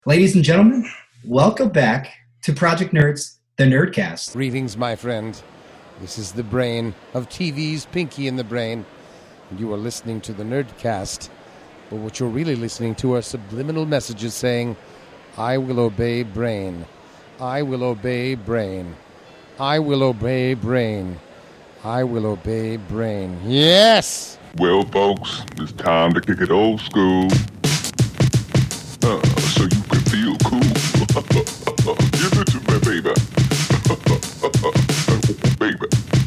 Ladies and gentlemen, welcome back to Project Nerds, the Nerdcast. Greetings, my friend. This is the brain of TV's Pinky in the Brain, and you are listening to the Nerdcast. But what you're really listening to are subliminal messages saying, I will obey brain. I will obey brain. I will obey brain. I will obey brain. Yes! Well, folks, it's time to kick it old school. So you can feel cool. Give it to me, baby. Baby.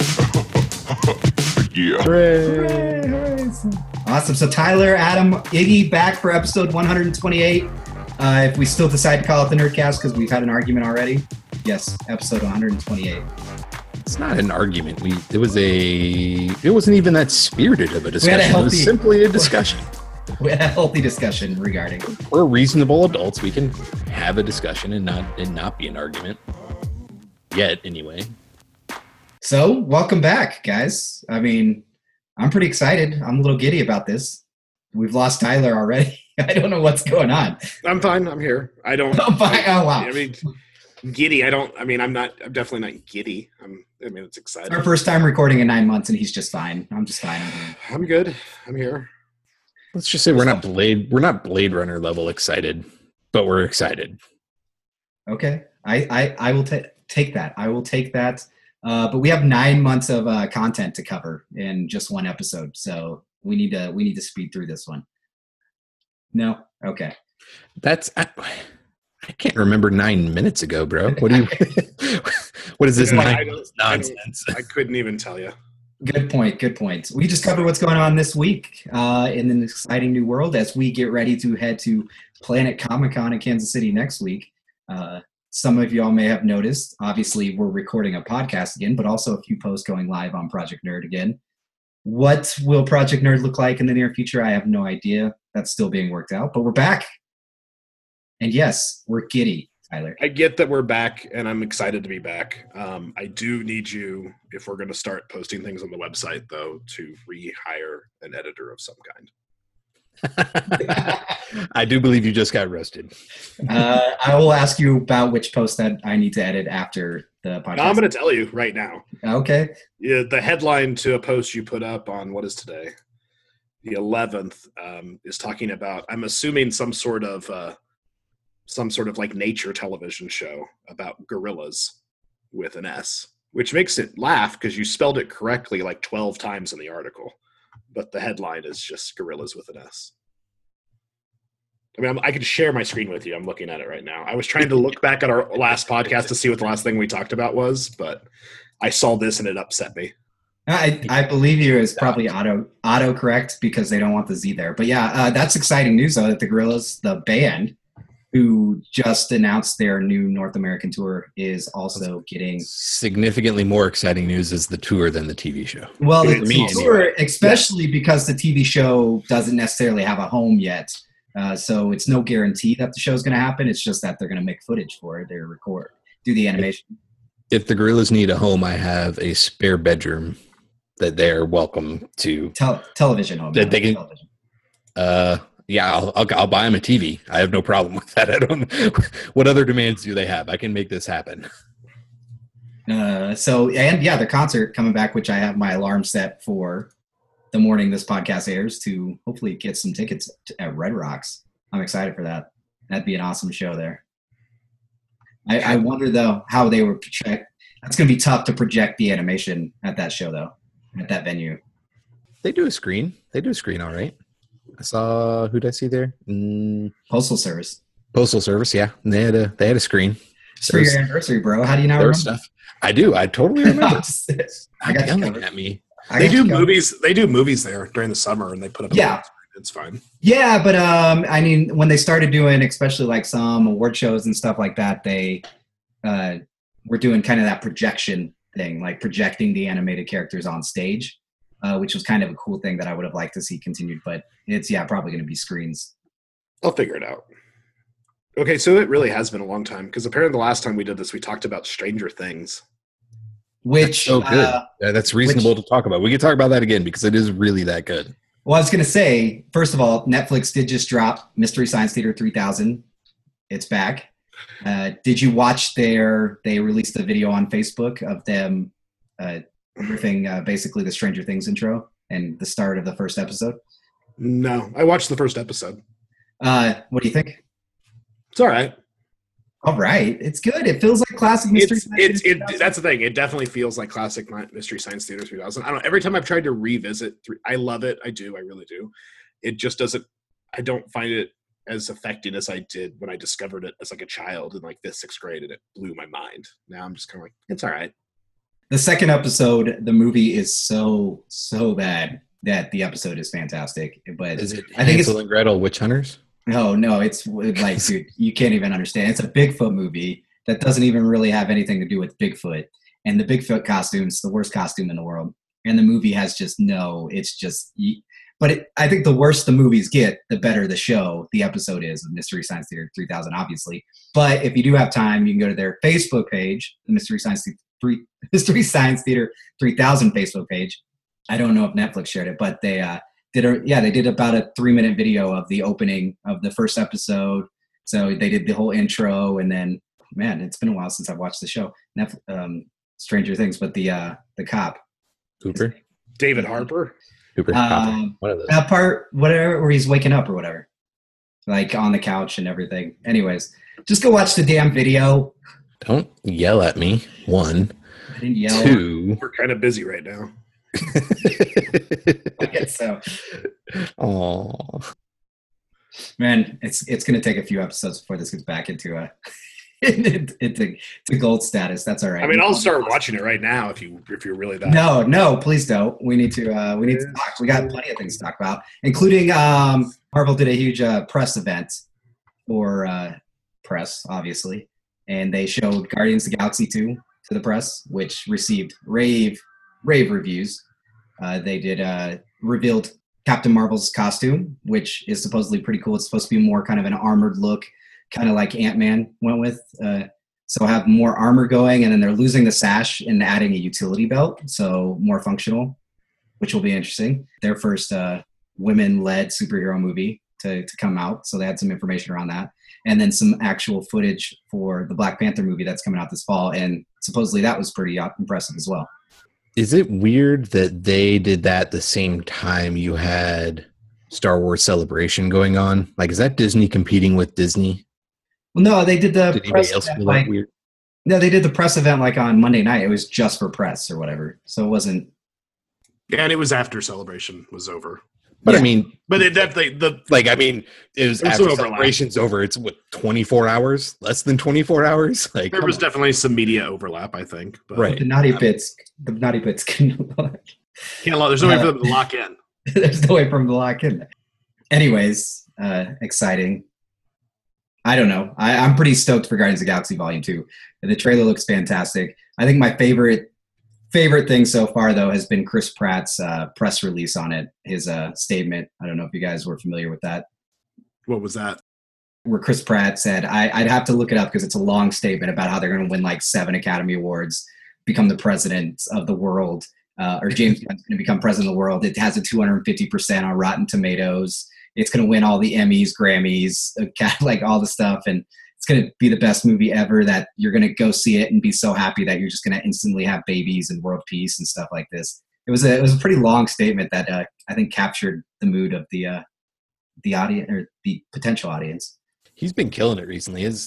Yeah. Hooray, hooray. Awesome. So Tyler, Adam, Iggy back for episode 128. If we still decide to call it the Nerdcast because we've had an argument already. Yes, episode 128. It's not an argument. It wasn't even that spirited of a discussion. It was simply a discussion. We had a healthy discussion regarding. We're reasonable adults. We can have a discussion and not be an argument. Yet, anyway. So, welcome back, guys. I mean, I'm pretty excited. I'm a little giddy about this. We've lost Tyler already. I don't know what's going on. I'm fine. I'm here. I don't. Oh, wow. I mean, giddy. I'm definitely not giddy. It's exciting. It's our first time recording in 9 months, and he's just fine. I'm just fine. I'm good. I'm here. Let's just say we're not Blade Runner level excited, but we're excited. Okay, I will take that. I will take that. But we have 9 months of content to cover in just one episode, so we need to speed through this one. No, okay. I can't remember 9 minutes ago, bro. What do you? What is this nonsense? I couldn't even tell you. Good point. We just covered what's going on this week in an exciting new world as we get ready to head to Planet Comic-Con in Kansas City next week. Some of y'all may have noticed, obviously, we're recording a podcast again, but also a few posts going live on Project Nerd again. What will Project Nerd look like in the near future? I have no idea. That's still being worked out, but we're back. And yes, we're giddy. Tyler. I get that we're back, and I'm excited to be back. I do need you, if we're going to start posting things on the website, though, to rehire an editor of some kind. I do believe you just got roasted. I will ask you about which post that I need to edit after the podcast. No, I'm going to tell you right now. Okay. Yeah, the headline to a post you put up on, what is today? The 11th is talking about, I'm assuming some sort of like nature television show about gorillas with an S, which makes it laugh because you spelled it correctly like 12 times in the article, but the headline is just gorillas with an S. I mean, I could share my screen with you. I'm looking at it right now. I was trying to look back at our last podcast to see what the last thing we talked about was, but I saw this and it upset me. I believe you is probably auto correct because they don't want the Z there. But yeah, that's exciting news though that the Gorillas, the band, who just announced their new North American tour, is also getting... Significantly more exciting news is the tour than the TV show. Well, the tour, especially because the TV show doesn't necessarily have a home yet. So it's no guarantee that the show's going to happen. It's just that they're going to make footage for it. They do the animation. If the Gorillas need a home, I have a spare bedroom that they're welcome to. Television home. That they can... Television. Yeah, I'll buy them a TV. I have no problem with that. I don't. What other demands do they have? I can make this happen. The concert coming back, which I have my alarm set for the morning this podcast airs to hopefully get some tickets at Red Rocks. I'm excited for that. That'd be an awesome show there. I wonder though how they would project. That's going to be tough to project the animation at that show though, at that venue. They do a screen. All right. I saw, who did I see there? Postal Service. Yeah. And they had a screen. It's for your anniversary, bro. How do you not remember? Stuff. I do. I totally remember. I got you yelling at me. They do movies there during the summer, and they put up. Yeah, it's fine. Yeah, but I mean, when they started doing, especially like some award shows and stuff like that, they were doing kind of that projection thing, like projecting the animated characters on stage. Which was kind of a cool thing that I would have liked to see continued, but it's probably going to be screens. I'll figure it out. Okay, so it really has been a long time because apparently the last time we did this, we talked about Stranger Things. Which good. Yeah, that's reasonable to talk about. We can talk about that again because it is really that good. Well, I was going to say, first of all, Netflix did just drop Mystery Science Theater 3000 It's back. Did you watch they released a video on Facebook of them riffing basically the Stranger Things intro and the start of the first episode? No, I watched the first episode. What do you think? It's all right. All right. It's good. It feels like classic Mystery Science Theater. That's the thing. It definitely feels like classic Mystery Science Theater 3000. I don't know. Every time I've tried to revisit, I love it. I do. I really do. It just doesn't. I don't find it as affecting as I did when I discovered it as like a child in like the 6th grade, and it blew my mind. Now I'm just kind of like, it's all right. The second episode, the movie is so bad that the episode is fantastic. But Is it I think Hansel and Gretel Witch Hunters? no, it's like, dude, you can't even understand. It's a Bigfoot movie that doesn't even really have anything to do with Bigfoot. And the Bigfoot costume's the worst costume in the world. And the movie has just it's just. But I think the worse the movies get, the better the show, the episode is of Mystery Science Theater 3000, obviously. But if you do have time, you can go to their Facebook page, the Mystery Science Theater 3000 Facebook page. I don't know if Netflix shared it, but they they did about a 3-minute video of the opening of the first episode. So they did the whole intro, and then, man, it's been a while since I've watched the show, Stranger Things, but the cop. Cooper? David Harper. Cooper. One of those. That part, whatever, where he's waking up or whatever, like on the couch and everything. Anyways, just go watch the damn video. Don't yell at me. 1. I didn't yell. 2. We're kind of busy right now. I guess so. Oh, Man, it's going to take a few episodes before this gets back into into gold status. That's all right. I mean, I'll start watching it right now if you're really that. No, please don't. We need to talk. We got plenty of things to talk about, including Marvel did a huge press event or press, obviously, and they showed Guardians of the Galaxy 2 to the press, which received rave reviews. They did revealed Captain Marvel's costume, which is supposedly pretty cool. It's supposed to be more kind of an armored look, kind of like Ant-Man went with. So have more armor going, and then they're losing the sash and adding a utility belt, so more functional, which will be interesting. Their first women-led superhero movie to come out, so they had some information around that. And then some actual footage for the Black Panther movie that's coming out this fall, and supposedly that was pretty impressive as well. is it weird that they did that the same time you had Star Wars Celebration going on? Like, is that Disney competing with Disney? Well, no, they did the Did press anybody else event, feel like, that weird? no, they did the press event like on Monday night. It was just for press or whatever, so it wasn't. Yeah, and it was after Celebration was over. But Yeah. I mean, But it definitely it was There was after some overlap. Celebration's over. It's what, 24 hours? Less than 24 hours? Like, there come was on. definitely some media overlap, I think. But Right. The naughty bits can. There's no way for them to lock in. There's no way for them to lock in. Anyways, exciting. I don't know. I'm pretty stoked for Guardians of the Galaxy Volume 2. The trailer looks fantastic. I think my favorite thing so far, though, has been Chris Pratt's press release on it, his statement. I don't know if you guys were familiar with that, What was that? where Chris Pratt said, I'd have to look it up because it's a long statement about how they're going to win like 7 Academy Awards, become the president of the world, or James Gunn's going to become president of the world. It has a 250% on Rotten Tomatoes. It's going to win all the Emmys, Grammys, like all the stuff. And it's going to be the best movie ever, that you're going to go see it and be so happy that you're just going to instantly have babies and world peace and stuff like this. It was a pretty long statement that I think captured the mood of the audience, or the potential audience. He's been killing it recently. His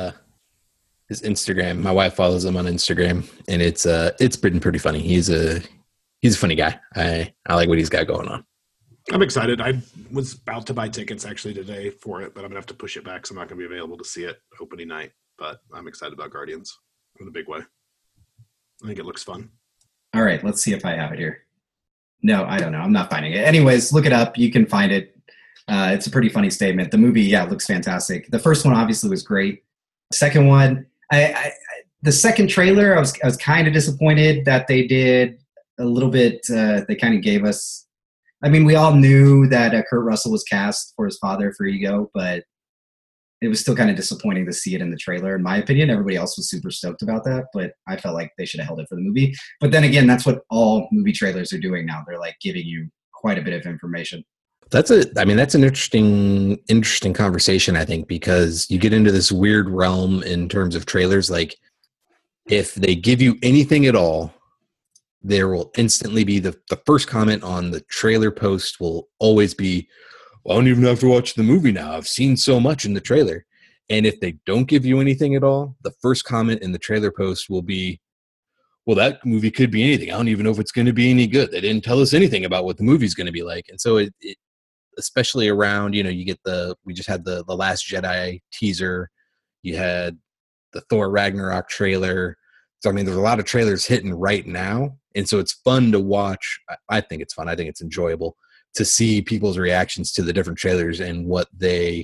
Instagram, my wife follows him on Instagram, and it's been pretty funny. He's a funny guy. I like what he's got going on. I'm excited. I was about to buy tickets actually today for it, but I'm going to have to push it back, so I'm not going to be available to see it opening night. But I'm excited about Guardians in a big way. I think it looks fun. All right, let's see if I have it here. No, I don't know. I'm not finding it. Anyways, look it up. You can find it. It's a pretty funny statement. The movie, looks fantastic. The first one obviously was great. The second one, the second trailer, I was kind of disappointed that they did a little bit. They kind of gave us. I mean, we all knew that Kurt Russell was cast for his father for Ego, but it was still kind of disappointing to see it in the trailer, in my opinion. Everybody else was super stoked about that, but I felt like they should have held it for the movie. But then again, that's what all movie trailers are doing now. They're like giving you quite a bit of information. That's an interesting conversation, I think, because you get into this weird realm in terms of trailers. Like, if they give you anything at all, there will instantly be the first comment on the trailer post will always be, well, I don't even have to watch the movie now. I've seen so much in the trailer. And if they don't give you anything at all, the first comment in the trailer post will be, well, that movie could be anything. I don't even know if it's going to be any good. They didn't tell us anything about what the movie's going to be like. And so it especially around, you get we just had the Last Jedi teaser. You had the Thor Ragnarok trailer. So, I mean, there's a lot of trailers hitting right now. And so it's fun to watch. I think it's fun. I think it's enjoyable to see people's reactions to the different trailers and what they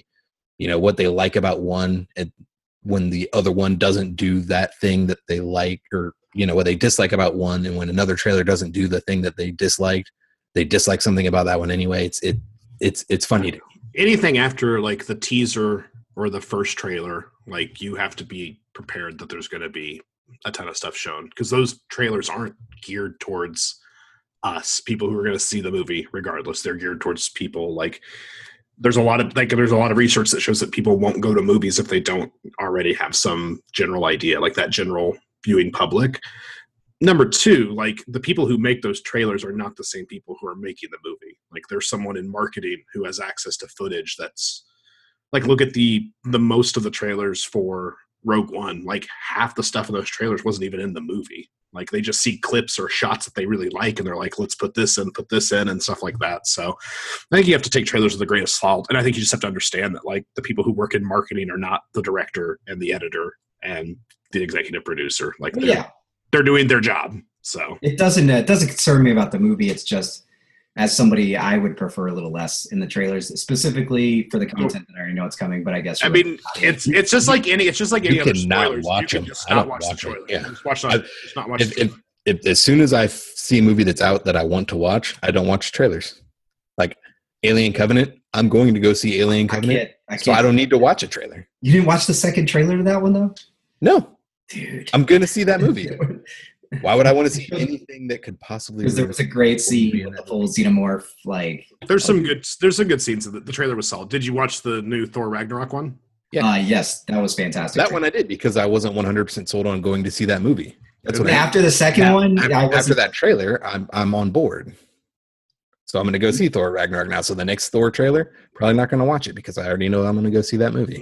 like about one, and when the other one doesn't do that thing that they like, or, what they dislike about one. And when another trailer doesn't do the thing that they disliked, they dislike something about that one anyway. It's funny to anything after like the teaser or the first trailer, like you have to be prepared that there's going to be a ton of stuff shown, because those trailers aren't geared towards us, people who are going to see the movie regardless. They're geared towards people like there's a lot of research that shows that people won't go to movies if they don't already have some general idea, like that general viewing public. Number two, like the people who make those trailers are not the same people who are making the movie. Like there's someone in marketing who has access to footage that's like, look at the most of the trailers for Rogue One. Like half the stuff in those trailers wasn't even in the movie. Like they just see clips or shots that they really like, and they're like, let's put this in and stuff like that. So I think you have to take trailers with a grain of salt. And I think you just have to understand that like the people who work in marketing are not the director and the editor and the executive producer. Like they're doing their job. So it doesn't concern me about the movie. It's just, as somebody, I would prefer a little less in the trailers, specifically for the content that I already know it's coming. But I guess it's just like any other spoilers. Watch you them. can just I not don't watch watch the trailer. it. Yeah. Just not watch it. If as soon as I see a movie that's out that I want to watch, I don't watch trailers. Like Alien Covenant, I'm going to go see Alien Covenant. So I don't need to watch a trailer. You didn't watch the second trailer to that one though? No. Dude. I'm going to see that movie. Why would I want to see anything that could possibly? Because there was a great scene with the full xenomorph. Like, there's some good scenes. The trailer was solid. Did you watch the new Thor Ragnarok one? Yeah. Yes, that was fantastic. That one I did because I wasn't 100% sold on going to see that movie. That's what after the second one, after that trailer, I'm on board. So I'm going to go see Thor Ragnarok now. So the next Thor trailer, probably not going to watch it because I already know I'm going to go see that movie.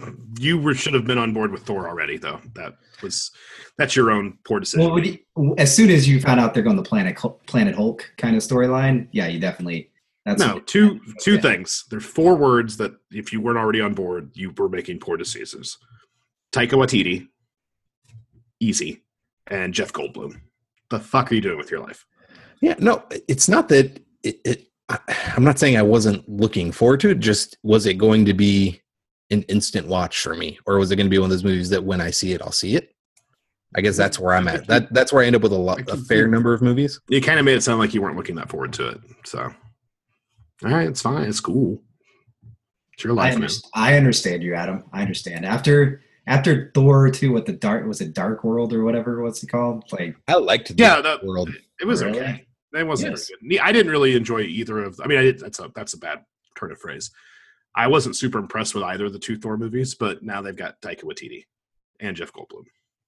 You should have been on board with Thor already, though. That's your own poor decision. Well, as soon as you found out they're going the Planet Hulk kind of storyline, yeah, you definitely. Two things. There's 4 words that if you weren't already on board, you were making poor decisions. Taika Waititi, easy, and Jeff Goldblum. The fuck are you doing with your life? Yeah, no, it's not that. I'm not saying I wasn't looking forward to it. Just was it going to be an instant watch for me, or was it going to be one of those movies that when I see it, I'll see it? I guess that's where I'm at. That's where I end up with a fair number of movies. You kind of made it sound like you weren't looking that forward to it. So, all right, it's fine. It's cool. It's your life, man. I understand you, Adam. I understand. After Thor 2, what Dark World or whatever? What's it called? Like, I liked Dark World. It was really? okay. It wasn't very good. I didn't really enjoy either of. I mean, I did. That's a bad turn of phrase. I wasn't super impressed with either of the 2 Thor movies, but now they've got Taika Waititi and Jeff Goldblum.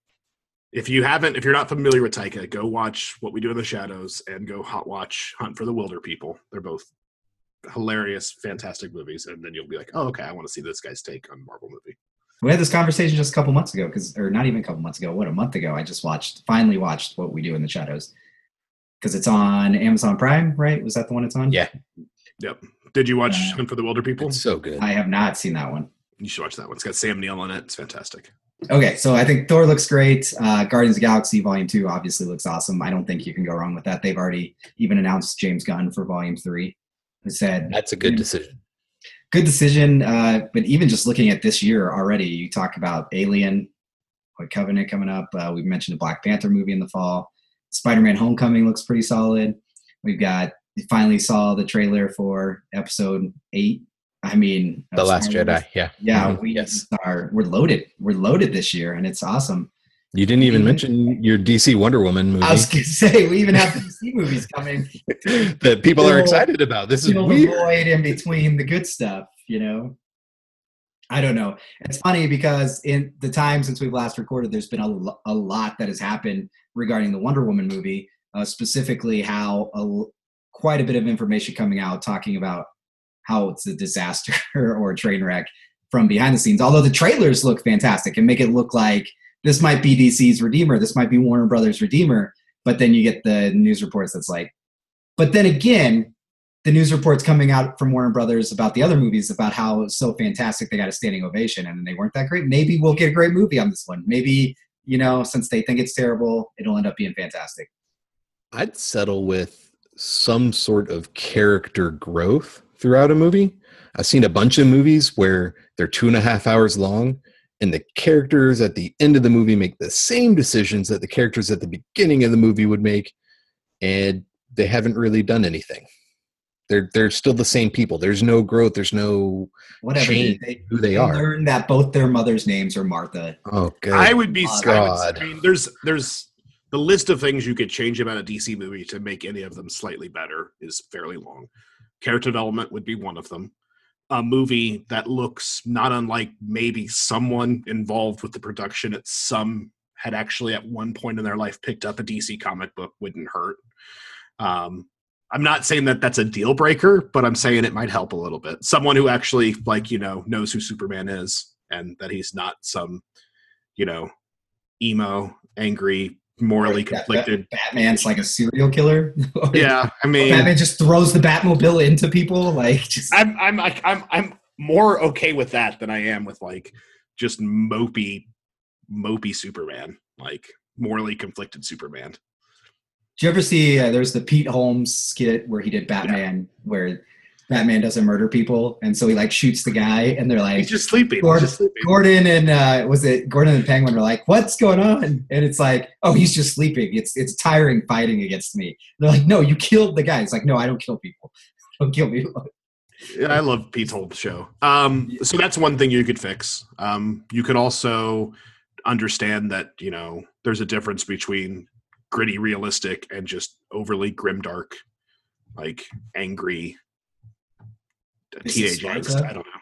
If you're not familiar with Taika, go watch What We Do in the Shadows and go watch Hunt for the Wilder People. They're both hilarious, fantastic movies, and then you'll be like, oh, okay, I want to see this guy's take on Marvel movie. We had this conversation just a couple months ago, or not even a couple months ago. A month ago, I just finally watched What We Do in the Shadows. Because it's on Amazon Prime, right? Was that the one it's on? Yeah. Yep. Did you watch Hunt for the Wilder People? It's so good. I have not seen that one. You should watch that one. It's got Sam Neill on it. It's fantastic. Okay, so I think Thor looks great. Guardians of the Galaxy Volume 2 obviously looks awesome. I don't think you can go wrong with that. They've already even announced James Gunn for Volume 3. Who said that's a good decision. Good decision. But even just looking at this year already, you talk about Alien, Covenant coming up. We've mentioned a Black Panther movie in the fall. Spider-Man Homecoming looks pretty solid. We finally saw the trailer for episode 8. I mean, The Last Jedi. Yeah. Yeah. We're loaded. We're loaded this year, and it's awesome. You didn't even mention your DC Wonder Woman movie I was going to say, we even have DC movies coming. that people are excited about. This is Fill the weird. void in between the good stuff, you know? I don't know. It's funny because in the time since we've last recorded, there's been a lot that has happened regarding the Wonder Woman movie, specifically how quite a bit of information coming out talking about how it's a disaster or a train wreck from behind the scenes. Although the trailers look fantastic and make it look like this might be DC's Redeemer, this might be Warner Brothers' Redeemer, but then you get the news reports that's like, but then again, the news reports coming out from Warner Brothers about the other movies about how it's so fantastic they got a standing ovation and they weren't that great. Maybe we'll get a great movie on this one. Maybe, since they think it's terrible, it'll end up being fantastic. I'd settle with some sort of character growth throughout a movie. I've seen a bunch of movies where they're 2.5 hours long and the characters at the end of the movie make the same decisions that the characters at the beginning of the movie would make, and they haven't really done anything. They're still the same people. There's no growth. There's no change who they are. Learn that both their mothers' names are Martha. Oh, God. I would be. God. I mean, there's the list of things you could change about a DC movie to make any of them slightly better is fairly long. Character development would be one of them. A movie that looks not unlike maybe someone involved with the production had actually at one point in their life picked up a DC comic book wouldn't hurt. I'm not saying that that's a deal breaker, but I'm saying it might help a little bit. Someone who actually knows who Superman is and that he's not some, emo, angry, morally conflicted. Batman's like a serial killer. Yeah, I mean, Batman just throws the Batmobile into people. I'm more okay with that than I am with just mopey Superman, morally conflicted Superman. Did you ever see? There's the Pete Holmes skit where he did Batman, where Batman doesn't murder people, and so he shoots the guy, and they're like, he's just sleeping. Gordon and was it Gordon and Penguin are like, what's going on? And it's like, oh, he's just sleeping. It's tiring fighting against me. They're like, no, you killed the guy. It's like, no, I don't kill people. Don't kill people. Yeah, I love Pete Holmes' show. So that's one thing you could fix. You could also understand that there's a difference between gritty, realistic, and just overly grimdark, angry teenage angst.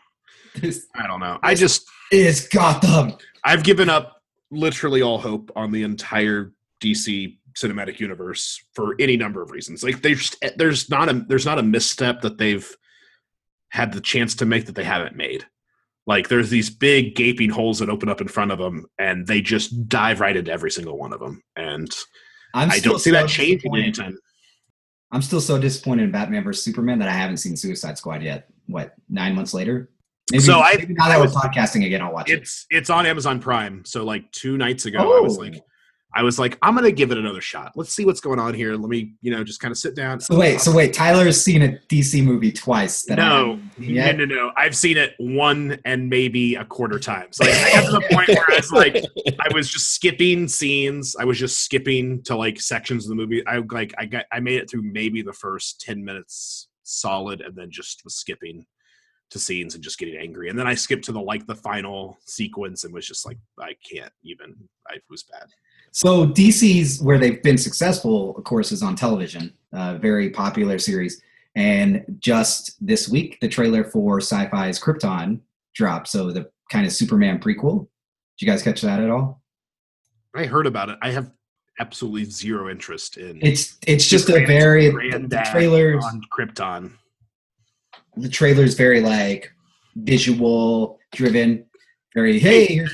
I don't know. It's Gotham. I've given up literally all hope on the entire DC cinematic universe for any number of reasons. There's not a misstep that they've had the chance to make that they haven't made. There's these big gaping holes that open up in front of them, and they just dive right into every single one of them. And I don't see that changing anytime. I'm still so disappointed in Batman vs Superman that I haven't seen Suicide Squad yet. What, 9 months later? Maybe now that we're podcasting again, I'll watch it. It's on Amazon Prime. So 2 nights ago, I was like, I'm gonna give it another shot. Let's see what's going on here. Let me, just kind of sit down. So wait, Tyler's seen a DC movie twice. No. I've seen it 1 and maybe a quarter times. I got to the point where I was just skipping scenes. I was just skipping to sections of the movie. I made it through maybe the first 10 minutes solid, and then just was skipping to scenes and just getting angry. And then I skipped to the final sequence and was just I can't even. It was bad. So DC's, where they've been successful, of course, is on television. Very popular series. And just this week, the trailer for Sci-Fi's Krypton dropped. So the kind of Superman prequel. Did you guys catch that at all? I heard about it. I have absolutely zero interest in. It's just a very the trailer on Krypton. The trailer's very visual driven. Very, here's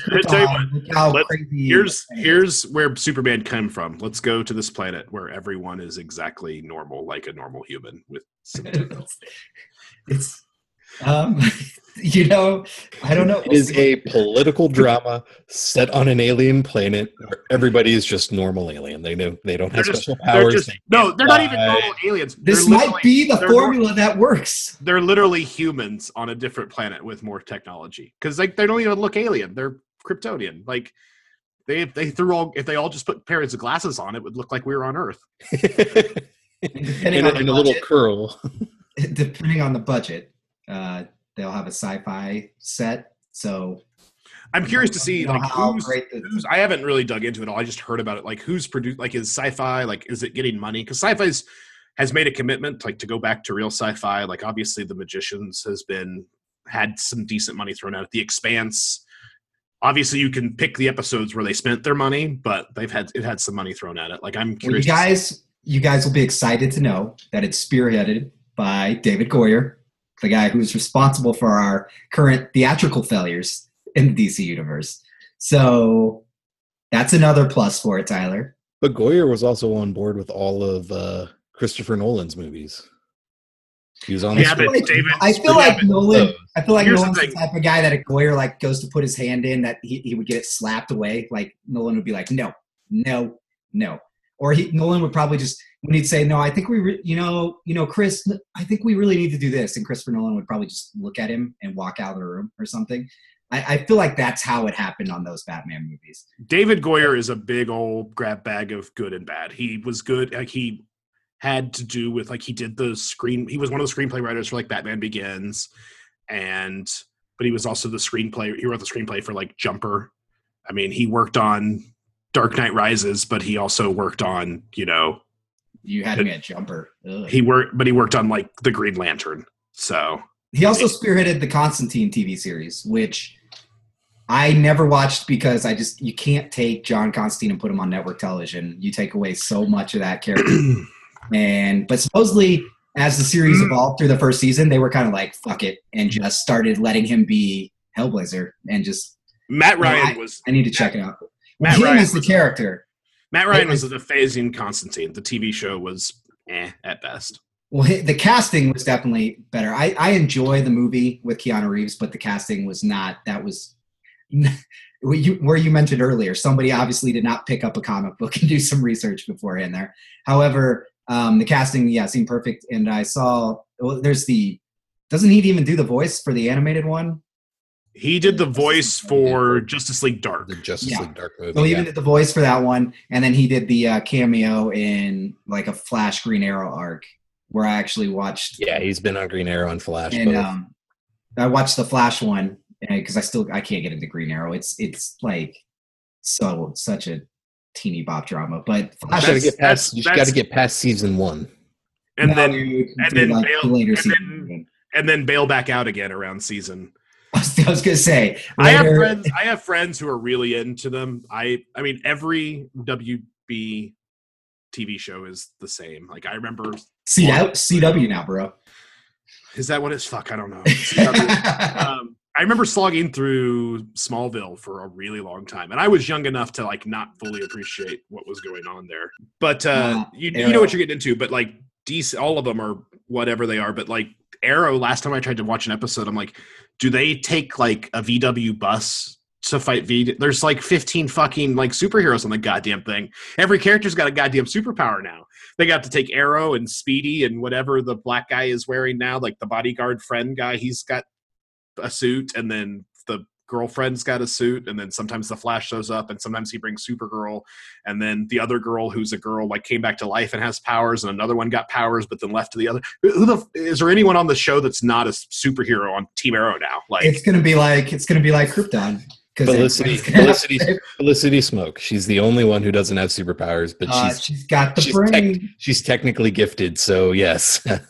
here's where Superman came from. Let's go to this planet where everyone is exactly normal, like a normal human with some It's I don't know. It is a political drama set on an alien planet where everybody is just normal alien. They don't have special powers. They're not even normal aliens. This might be the formula that works. They're literally humans on a different planet with more technology. Because they don't even look alien. They're Kryptonian. If they all just put pairs of glasses on, it would look like we were on Earth. in a little curl. Depending on the budget, they'll have a sci-fi set. So I'm curious to see like how who's, great who's. I haven't really dug into it all. I just heard about it. Like who's produced? Like is Sci-Fi like is it getting money? Because Sci-Fi's has made a commitment like to go back to real Sci-Fi. Like obviously The Magicians has had some decent money thrown at it. The Expanse. Obviously, you can pick the episodes where they spent their money, but it had some money thrown at it. Like I'm Well, curious. you guys will be excited to know that it's spearheaded by David Goyer, the guy who's responsible for our current theatrical failures in the DC universe. So that's another plus for it, Tyler. But Goyer was also on board with all of Christopher Nolan's movies. He was on the Yeah, but script. David. I feel like Nolan. I feel like Here's the Nolan's the thing. type of guy that if Goyer like goes to put his hand in, that he would get it slapped away. Like Nolan would be like, no, or Nolan would probably just when he'd say no, I think Chris, I think we really need to do this, and Christopher Nolan would probably just look at him and walk out of the room or something. I feel like that's how it happened on those Batman movies. David Goyer is a big old grab bag of good and bad. He was good. Like he had to do with like he did the screen. He was one of the screenplay writers for like Batman Begins, but he was also the screenplay. He wrote the screenplay for like Jumper. I mean, he worked on Dark Knight Rises, but he also worked on You had me at Jumper. Ugh. he worked on like the Green Lantern. So He also spearheaded the Constantine TV series, which I never watched because you can't take John Constantine and put him on network television. You take away so much of that character. But supposedly, as the series evolved through the first season, they were kind of like, fuck it, and just started letting him be Hellblazer and just. Matt Ryan I need to check it out. Matt Him Ryan as the character. Matt Ryan was the phasing Constantine. The TV show was at best. Well, the casting was definitely better. I enjoy the movie with Keanu Reeves, but the casting was not. That was where you mentioned earlier. Somebody obviously did not pick up a comic book and do some research beforehand there. However, the casting, seemed perfect. And I saw doesn't he even do the voice for the animated one? He did the voice for Justice League Dark. The Justice League Dark movie. So he even did the voice for that one, and then he did the cameo in like a Flash Green Arrow arc, where I actually watched. Yeah, he's been on Green Arrow and Flash. And I watched the Flash one because I can't get into Green Arrow. It's like such a teeny bop drama, but Flash you got to get past season 1. And No, then dude, and dude, then like bail, the later and season. then and then bail back out again around season. I was gonna say I later, have friends who are really into them. I mean every WB TV show is the same. Like I remember CW now, bro. Is that what it's? Fuck, I don't know. I remember slogging through Smallville for a really long time, and I was young enough to like not fully appreciate what was going on there. But you know what you're getting into. But like DC, all of them are whatever they are. But like Arrow, last time I tried to watch an episode, I'm like, do they take like a VW bus to fight There's like 15 fucking like superheroes on the goddamn thing. Every character's got a goddamn superpower now. They got to take Arrow and Speedy and whatever the black guy is wearing now, like the bodyguard friend guy, he's got a suit, and then the girlfriend's got a suit, and then sometimes the Flash shows up, and sometimes he brings Supergirl, and then the other girl who's a girl like came back to life and has powers, and another one got powers but then left to the other. Is there anyone on the show that's not a superhero on Team Arrow now? Like it's gonna be like Krypton. Felicity Smoke. She's the only one who doesn't have superpowers, but she's got the brain. She's technically gifted, so yes. I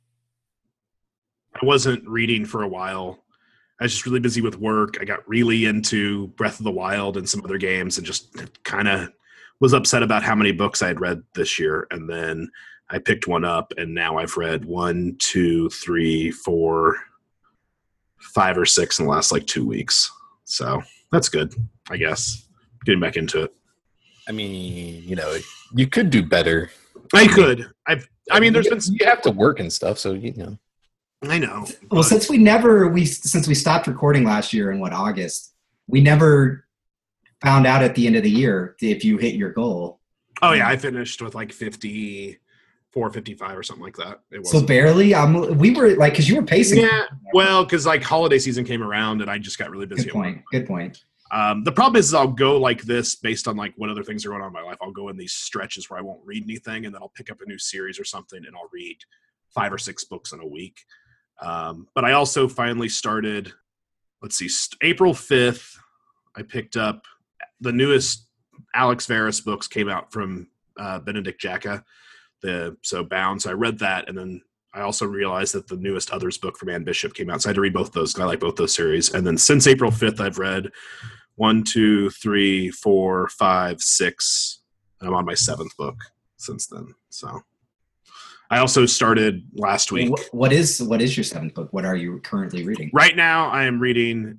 wasn't reading for a while. I was just really busy with work. I got really into Breath of the Wild and some other games and just kind of was upset about how many books I had read this year. And then I picked one up, and now I've read 1, 2, 3, 4, 5 or 6 in the last like 2 weeks. So that's good, I guess. Getting back into it. I mean, you could do better. I could. I mean, there's been you have to work and stuff, so I know. Well, since we stopped recording last year in August, we never found out at the end of the year if you hit your goal. Oh yeah, I finished with like 54, 55 or something like that. It So barely. We were like, because you were pacing. Yeah, well, because like holiday season came around and I just got really busy. Good point. The problem is I'll go like this based on like what other things are going on in my life. I'll go in these stretches where I won't read anything, and then I'll pick up a new series or something, and I'll read 5 or 6 books in a week. But I also finally started, let's see, April 5th, I picked up the newest Alex Verus books came out from Benedict Jacka, so Bound. So I read that, and then I also realized that the newest Others book from Ann Bishop came out. So I had to read both those because I like both those series. And then since April 5th, I've read 1, 2, 3, 4, 5, 6. And I'm on my 7th book since then. So I also started last week. What is your 7th book? What are you currently reading? Right now, I am reading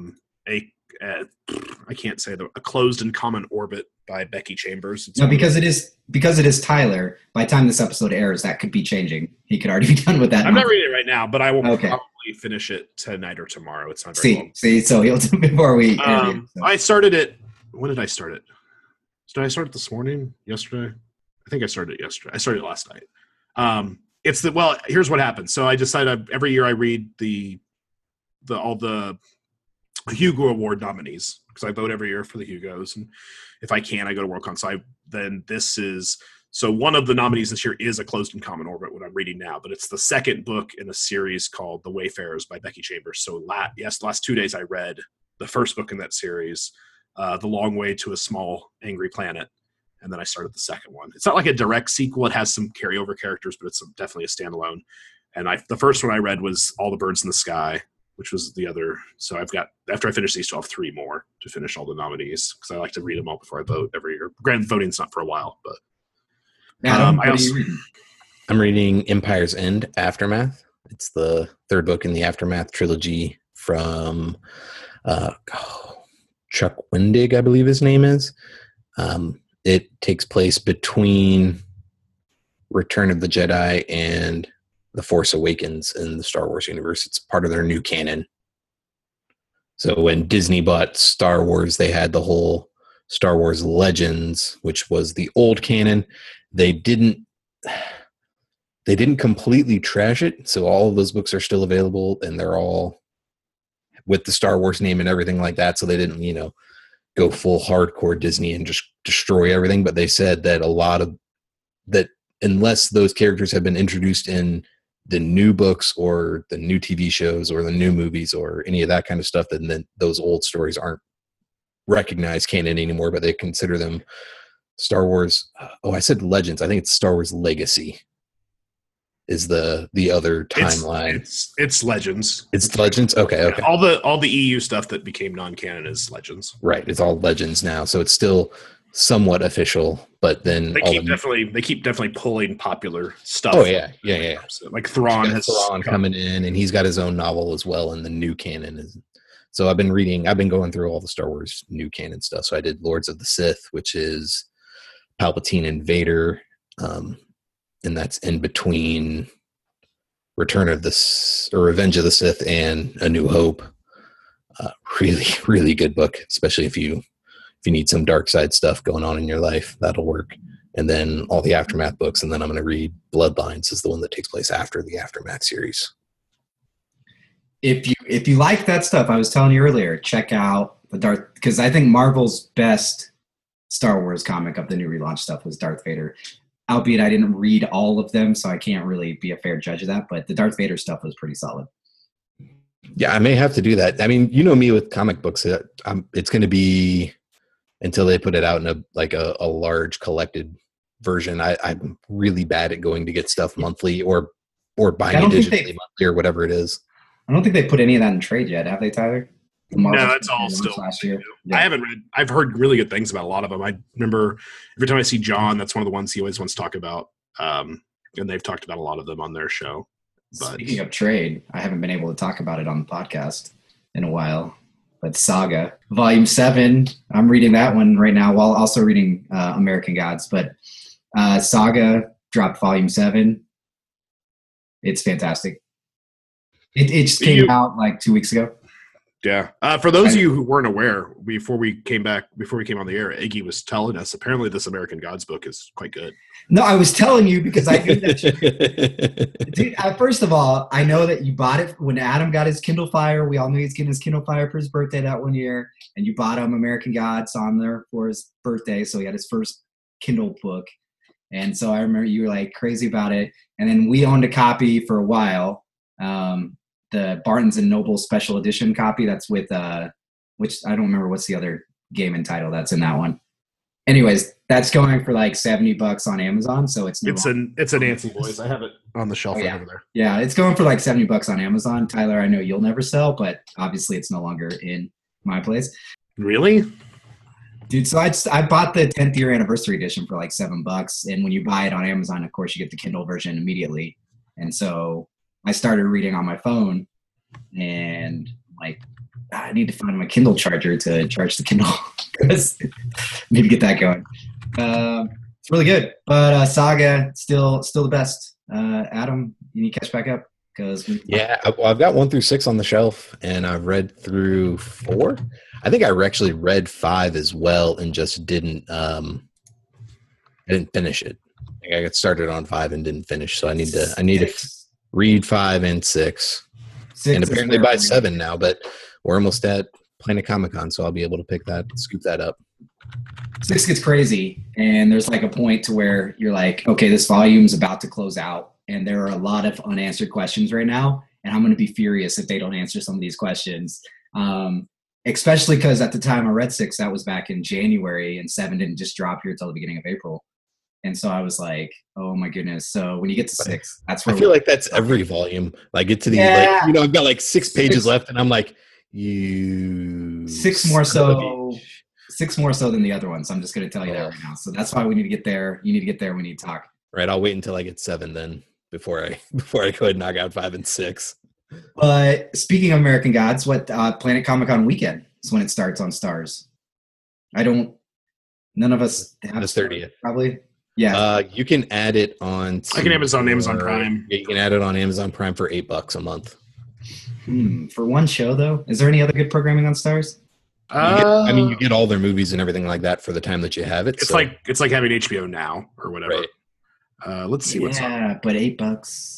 I can't say A Closed and Common Orbit by Becky Chambers. No, because it is Tyler. By the time this episode airs, that could be changing. He could already be done with that. I'm not reading it right now, but I will probably finish it tonight or tomorrow. It's not very long. See, so he'll do before we. I started it. When did I start it? Did I start it this morning? Yesterday? I think I started it yesterday. I started it last night. Here's what happens. So I decided every year I read all the Hugo Award nominees because I vote every year for the Hugos, and if I can, I go to Worldcon. So one of the nominees this year is A Closed and Common Orbit, what I'm reading now, but it's the second book in a series called The Wayfarers by Becky Chambers. So last 2 days I read the first book in that series, The Long Way to a Small Angry Planet, and then I started the second one. It's not like a direct sequel. It has some carryover characters, but it's definitely a standalone. And the first one I read was All the Birds in the Sky, which was the other. So after I finish these 2, I'll have 3 more to finish all the nominees because I like to read them all before I vote every year. Granted, voting's not for a while, but Adam, what are you reading? I'm reading Empire's End, Aftermath. It's the 3rd book in the Aftermath trilogy from Chuck Wendig, I believe his name is. It takes place between Return of the Jedi and The Force Awakens in the Star Wars universe. It's part of their new canon. So when Disney bought Star Wars, they had the whole Star Wars Legends, which was the old canon. They didn't completely trash it. So all of those books are still available, and they're all with the Star Wars name and everything like that. So they didn't, go full hardcore Disney and just destroy everything. But they said that a lot of that, unless those characters have been introduced in the new books or the new TV shows or the new movies or any of that kind of stuff, then those old stories aren't recognized canon anymore, but they consider them Star Wars. I said Legends. I think it's Star Wars Legacy is the other timeline. It's Legends. It's Legends. Okay. All the EU stuff that became non-canon is Legends. Right. It's all Legends now, so it's still somewhat official. But then they keep definitely pulling popular stuff. Oh yeah. So, like Thrawn coming in, and he's got his own novel as well in the new canon. So I've been going through all the Star Wars new canon stuff. So I did Lords of the Sith, which is Palpatine and Vader. And that's in between Revenge of the Sith and A New Hope. Really, really good book, especially if you need some dark side stuff going on in your life. That'll work. And then all the Aftermath books, and then I'm going to read Bloodlines, is the one that takes place after the Aftermath series. If you like that stuff, I was telling you earlier, check out the Darth, because I think Marvel's best Star Wars comic of the new relaunch stuff was Darth Vader. Albeit I didn't read all of them, so I can't really be a fair judge of that, but the Darth Vader stuff was pretty solid. Yeah, I may have to do that. I mean, me with comic books, it's going to be until they put it out in a large collected version. I'm really bad at going to get stuff monthly or buying it digitally monthly or whatever it is. I don't think they put any of that in trade yet, have they, Tyler? No, it's all still last year. Yeah. I haven't read. I've heard really good things about a lot of them. I remember every time I see John, that's one of the ones he always wants to talk about. And they've talked about a lot of them on their show. But speaking of trade, I haven't been able to talk about it on the podcast in a while. But Saga, Volume 7, I'm reading that one right now while also reading American Gods. But Saga dropped Volume 7. It's fantastic. It just came out like 2 weeks ago. Yeah. For those of you who weren't aware, before we came on the air, Iggy was telling us apparently this American Gods book is quite good. No, I was telling you because I knew that. Dude, first of all, I know that you bought it when Adam got his Kindle Fire. We all knew he was getting his Kindle Fire for his birthday that one year, and you bought him American Gods on there for his birthday, so he had his first Kindle book. And so I remember you were like crazy about it, and then we owned a copy for a while. The Barnes and Noble special edition copy that's with which I don't remember what's the other game and title that's in that one. Anyways, that's going for like $70 on Amazon, so it's a Nancy Boys. I have it on the shelf right over there. Yeah, it's going for like $70 on Amazon. Tyler, I know you'll never sell, but obviously it's no longer in my place. Really? Dude, so I bought the 10th year anniversary edition for like $7, and when you buy it on Amazon, of course, you get the Kindle version immediately. And so I started reading on my phone, and like, I need to find my Kindle charger to charge the Kindle. Maybe get that going. It's really good, but Saga still the best. Adam, you need to catch back up because I've got 1 through 6 on the shelf, and I've read through 4. I think I actually read 5 as well, and just didn't. I didn't finish it. I got started on 5 and didn't finish, so I need to read 5 and 6, and apparently by 7 now. But we're almost at Planet Comic-Con, so I'll be able to scoop that up. 6 gets crazy, and there's like a point to where you're like, okay, this volume's about to close out, and there are a lot of unanswered questions right now, and I'm going to be furious if they don't answer some of these questions. Especially because at the time I read 6, that was back in January, and 7 didn't just drop here until the beginning of April. And so I was like, oh my goodness. So when you get to 6, that's where I feel like that's every volume. Like get to the, I've got like 6 pages left, and I'm like, 6 more so. 6 more so than the other ones. I'm just going to tell you that right now. So that's why we need to get there. You need to get there. We need to talk. Right. I'll wait until I get 7 then before I go ahead and knock out 5 and 6. But speaking of American Gods, what Planet Comic-Con weekend is when it starts on Stars. None of us have the 30th. Probably. Yeah. You can add it on. I can Amazon Prime. Yeah, you can add it on Amazon Prime for $8 a month. For one show though, is there any other good programming on Stars? You get all their movies and everything like that for the time that you have it. It's like having HBO Now or whatever. Right. Let's see what's on. Yeah, but $8.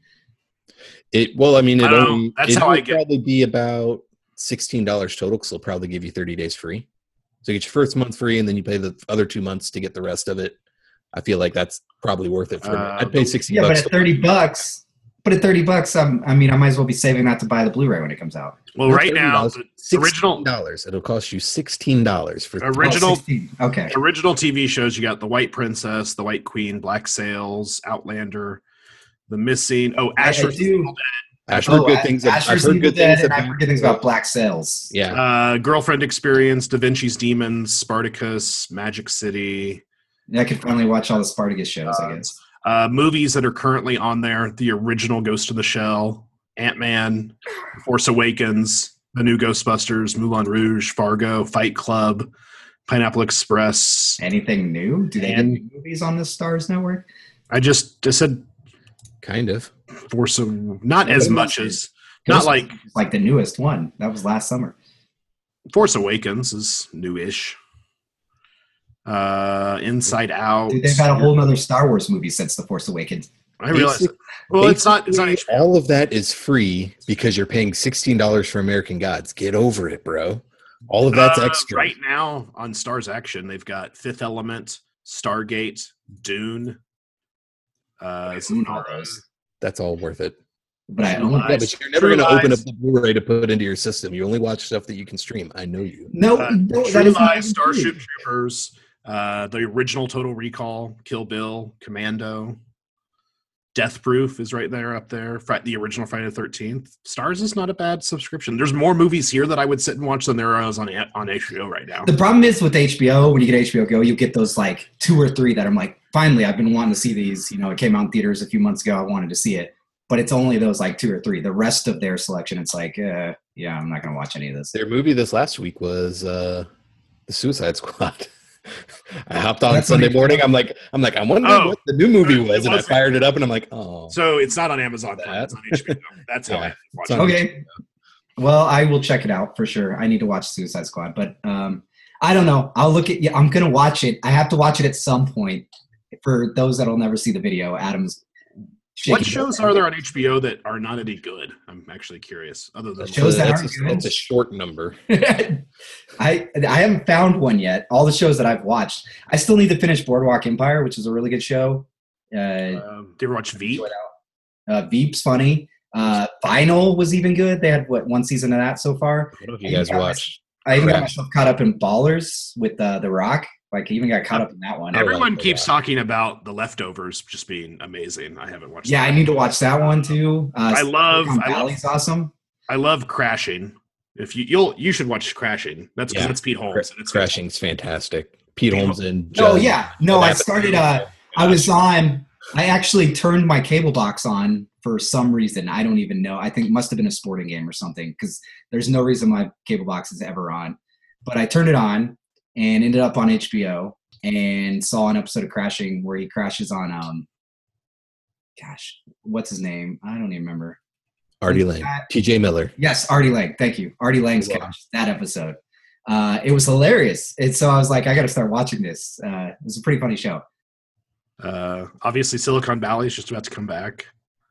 It'll probably be about $16 total, because they'll probably give you 30 days free. So you get your first month free, and then you pay the other 2 months to get the rest of it. I feel like that's probably worth it for me. I'd pay $60. Yeah, but at $30, I might as well be saving that to buy the Blu-ray when it comes out. Well, right now, the original $16. It'll cost you $16 for original. Okay. Original TV shows. You got The White Princess, The White Queen, Black Sails, Outlander, The Missing. Oh, Asher's Evil Dead. I've heard good things. I've heard good things about Black Sails. Yeah. Girlfriend Experience, Da Vinci's Demons, Spartacus, Magic City. Yeah, I can finally watch all the Spartacus shows, I guess. Movies that are currently on there: the original Ghost of the Shell, Ant-Man, Force Awakens, the new Ghostbusters, Moulin Rouge, Fargo, Fight Club, Pineapple Express. Anything new? Do they get new movies on the Stars Network? I just said kind of. Not as much as not like the newest one that was last summer. Force Awakens is newish. Inside Out. Dude, they've had a whole nother Star Wars movie since The Force Awakens. I realize. Well, it's not HBO. All of that is free because you're paying $16 for American Gods. Get over it, bro. All of that's extra. Right now on Stars Action, they've got Fifth Element, Stargate, Dune. That's all worth it. But but you're never going to open up the Blu-ray to put into your system. You only watch stuff that you can stream. I know you. No, True Lies, Starship Troopers, the original Total Recall, Kill Bill, Commando, Death Proof is right there up there. The original Friday the 13th. Stars is not a bad subscription. There's more movies here that I would sit and watch than there are on HBO right now. The problem is with HBO, when you get HBO Go, you get those like 2 or 3 that I'm like, finally, I've been wanting to see these. You know, it came out in theaters a few months ago. I wanted to see it. But it's only those like 2 or 3. The rest of their selection, it's like, I'm not going to watch any of this. Their movie this last week was The Suicide Squad. I hopped on Sunday morning. I'm like, I wonder what the new movie was, and I fired it up, and I'm like, oh. So it's not on Amazon Prime. It's on HBO. That's how I watch it. Okay. Well, I will check it out for sure. I need to watch Suicide Squad, but I don't know. I'll look at. I'm gonna watch it. I have to watch it at some point. For those that'll never see the video, Adam's. What shows are there on HBO that are not any good? I'm actually curious. Other than shows that aren't good. That's a short number. I haven't found one yet. All the shows that I've watched, I still need to finish Boardwalk Empire, which is a really good show. Do you ever watch Veep? Veep's funny. Vinyl was even good. They had one season of that so far. What have you guys watched? I even got Crash. myself caught up in Ballers with The Rock. Like, I even got caught up in that one. I like Everyone The keeps Rock. talking about The Leftovers just being amazing. I haven't watched. Yeah, that. I need to watch that one too. Silicon Valley's awesome. I love Crashing. If you should watch Crashing. That's because Yeah. it's Pete Holmes. And it's Crashing's fantastic. Pete Holmes and Oh Judd. yeah, no, I Judd started. Apatow. I was on. I actually turned my cable box on for some reason. I don't even know. I think it must have been a sporting game or something because there's no reason my cable box is ever on. But I turned it on and ended up on HBO and saw an episode of Crashing where he crashes on. Gosh, what's his name? I don't even remember. Artie Lang, TJ Miller. Yes, Artie Lang. Thank you. Artie Lang's You're welcome. couch. That episode. It was hilarious. And so I was like, I got to start watching this. It was a pretty funny show. Obviously, Silicon Valley is just about to come back.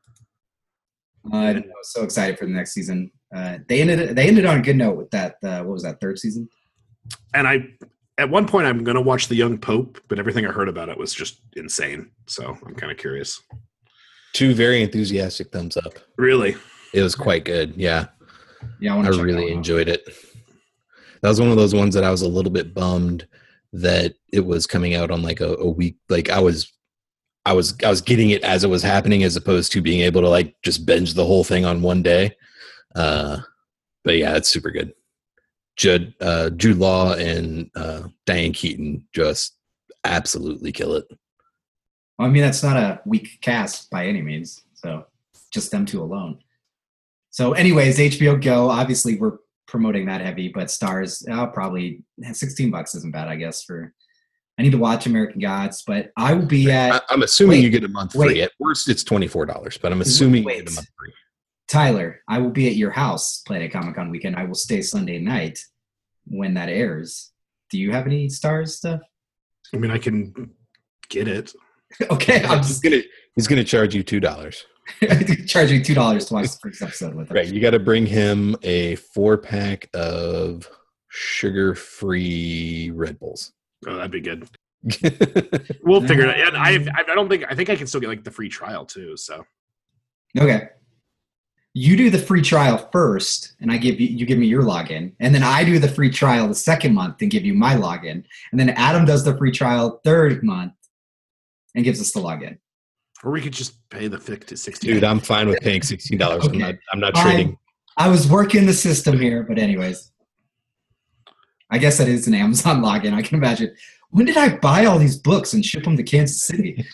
I was so excited for the next season. They ended on a good note with that. What was that, third season? And at one point, I'm going to watch The Young Pope, but everything I heard about it was just insane. So I'm kind of curious. 2 very enthusiastic thumbs up. Really? It was quite good. Yeah. Yeah, I really enjoyed it. That was one of those ones that I was a little bit bummed that it was coming out on like a week. Like I was getting it as it was happening as opposed to being able to like just binge the whole thing on one day. But yeah, it's super good. Jude Law and Diane Keaton just absolutely kill it. I mean, that's not a weak cast by any means. So just them two alone. So anyways, HBO Go, obviously we're promoting that heavy, but Stars, probably $16 isn't bad, I guess. I need to watch American Gods, but I will be at I'm assuming wait, you get a month free. At worst, it's $24, but I'm assuming you get a month free. Tyler. I will be at your house playing at Comic-Con weekend. I will stay Sunday night when that airs. Do you have any Stars stuff? I mean, I can get it. Okay, I'm He's just gonna charge you $2. charge you $2 to watch the first episode with him. Right, you got to bring him a 4-pack of sugar-free Red Bulls. Oh, that'd be good. We'll figure it out. And I think I can still get like the free trial too. So Okay. You do the free trial first, and you give me your login, and then I do the free trial the second month and give you my login, and then Adam does the free trial third month and gives us the login. or we could just pay the FIC to 60. Dude, I'm fine with paying $16. Okay. I'm not trading. I was working the system here, but anyways, I guess that is an Amazon login. I can imagine. When did I buy all these books and ship them to Kansas City?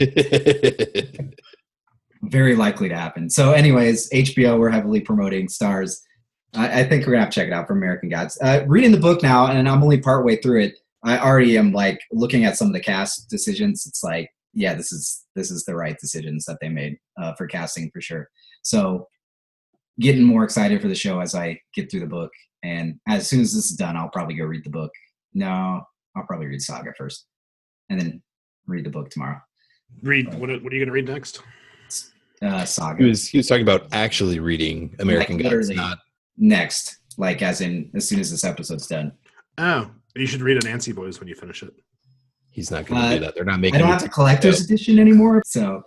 Very likely to happen. So anyways, HBO, we're heavily promoting Stars. I think we're going to have to check it out for American Gods. Reading the book now, and I'm only partway through it, I already am like looking at some of the cast decisions. It's like, yeah, this is the right decisions that they made for casting for sure. So getting more excited for the show as I get through the book. And as soon as this is done, I'll probably go read the book. No, I'll probably read Saga first and then read the book tomorrow. Read what are you going to read next? Saga. He was talking about actually reading American Like, Gods, literally not next, like as soon as this episode's done. Oh, you should read a Nancy Boys when you finish it. he's not going to do that. They're not making I don't it- have the collector's edition anymore, so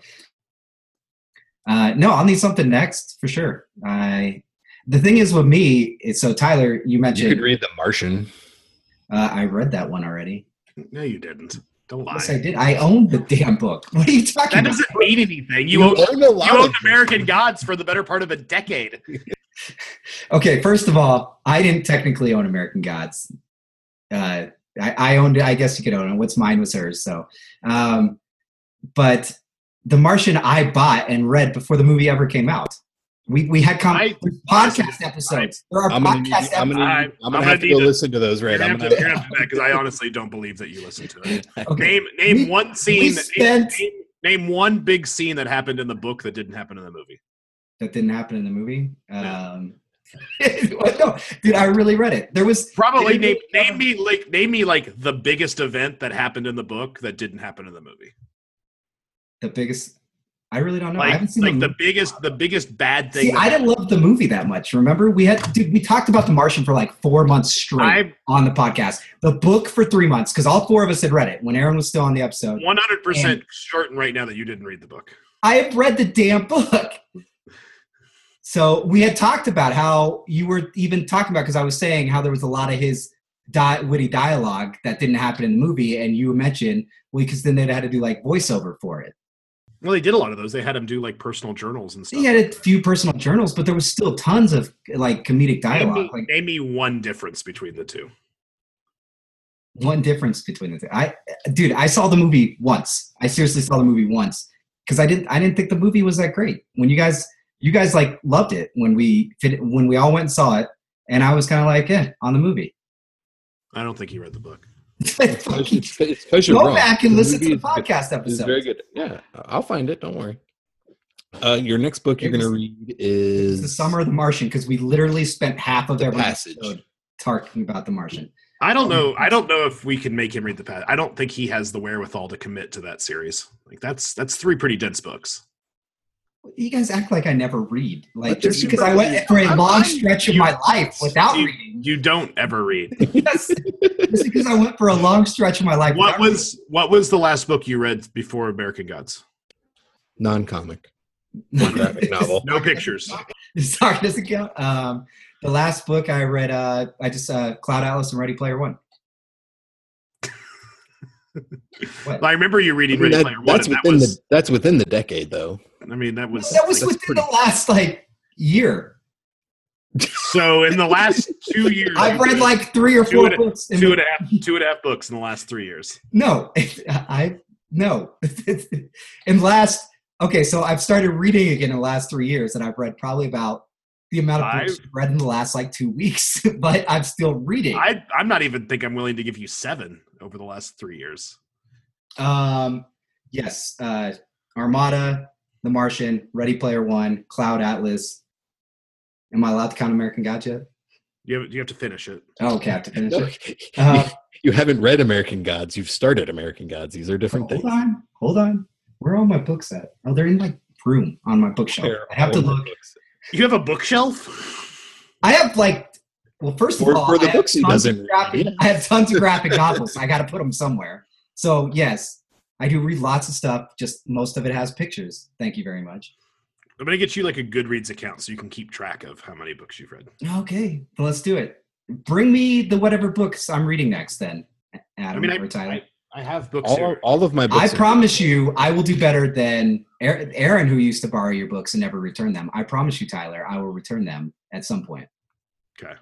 no, I'll need something next for sure. The thing is with me, so Tyler, you You mentioned could read The Martian. I read that one already. No, you didn't. Don't lie. Yes, I did. I owned the damn book. What are you talking That about? doesn't mean anything. You own a lot you of owned American Gods for the better part of a decade. Okay, first of all, I didn't technically own American Gods. I owned it. I guess you could own it. What's mine was hers. So, but The Martian I bought and read before the movie ever came out. We had podcast episodes. There are I'm gonna podcast episodes. have to go listen to those, right? You're I'm gonna gonna, have to do that because I honestly don't believe that you listened to it. Okay. Name one scene. spent- Name one big scene that happened in the book that didn't happen in the movie. That didn't happen in the movie. Yeah. No, dude, I really read it. There was Probably name me like the biggest event that happened in the book that didn't happen in the movie. the biggest. I really don't know. I haven't seen the biggest bad thing. See, I didn't love the movie that much. Remember, we talked about The Martian for like 4 months straight on the podcast. The book for 3 months because all 4 of us had read it when Aaron was still on the episode. 100% certain right now that you didn't read the book. I have read the damn book. So we had talked about how you were even talking about because I was saying how there was a lot of his witty dialogue that didn't happen in the movie, and you mentioned, well, because then they'd had to do like voiceover for it. Well, they did a lot of those. They had him do like personal journals and stuff. He had a few personal journals, but there was still tons of like comedic dialogue. Name me one difference between the two. One difference between the two. I saw the movie once. I seriously saw the movie once because I didn't think the movie was that great. When you guys like loved it when we all went and saw it, and I was kind of like, on the movie. I don't think he read the book. It's because you're Go wrong. back and The listen to movie the podcast It's episode. very good. Yeah, I'll find it. Don't worry. Your next book you're going to read is The Summer of the Martian, because we literally spent half of every Passage. episode talking about the Martian. I don't know if we can make him read the Passage. I don't think he has the wherewithal to commit to that series. Like that's 3 pretty dense books. You guys act like I never read. Like But just you because I never went read. for a long stretch of my life without You, reading. you don't ever read. Yes. Just because I went for a long stretch of my life. What without was the last book you read before American Gods? non-comic reading. graphic novel. No pictures. Sorry, doesn't count. The last book I read, Cloud Atlas and Ready Player One. What? I remember you reading Ready Player One. That's within the decade, though. I mean, that was That was like, within the last so. year. In the last 2 years, I've read like 3 or 4 two and a- books. two and a half books in the last 3 years. No, so I've started reading again in the last 3 years, and I've read probably about the amount of books I've read in the last like 2 weeks, but I'm still reading. I'm not even think I'm willing to give you 7 over the last 3 years. Yes, Armada, The Martian, Ready Player One, Cloud Atlas. Am I allowed to count American Gods yet? You have to finish it. Oh, okay, I have to finish No, it. you haven't read American Gods. You've started American Gods. These are different things. Hold on. Where are all my books at? Oh, they're in my room on my bookshelf. I have to look. You have a bookshelf? I have first of all, For the I books he have tons of doesn't graphic- read. I have tons of graphic novels. I got to put them somewhere. So yes, I do read lots of stuff. Just most of it has pictures. Thank you very much. I'm gonna get you like a Goodreads account so you can keep track of how many books you've read. Okay, well, let's do it. Bring me the whatever books I'm reading next, then, Adam or Tyler. I have books here. All of my I books. promise you, I will do better than Aaron, who used to borrow your books and never return them. I promise you, Tyler, I will return them at some point. Okay.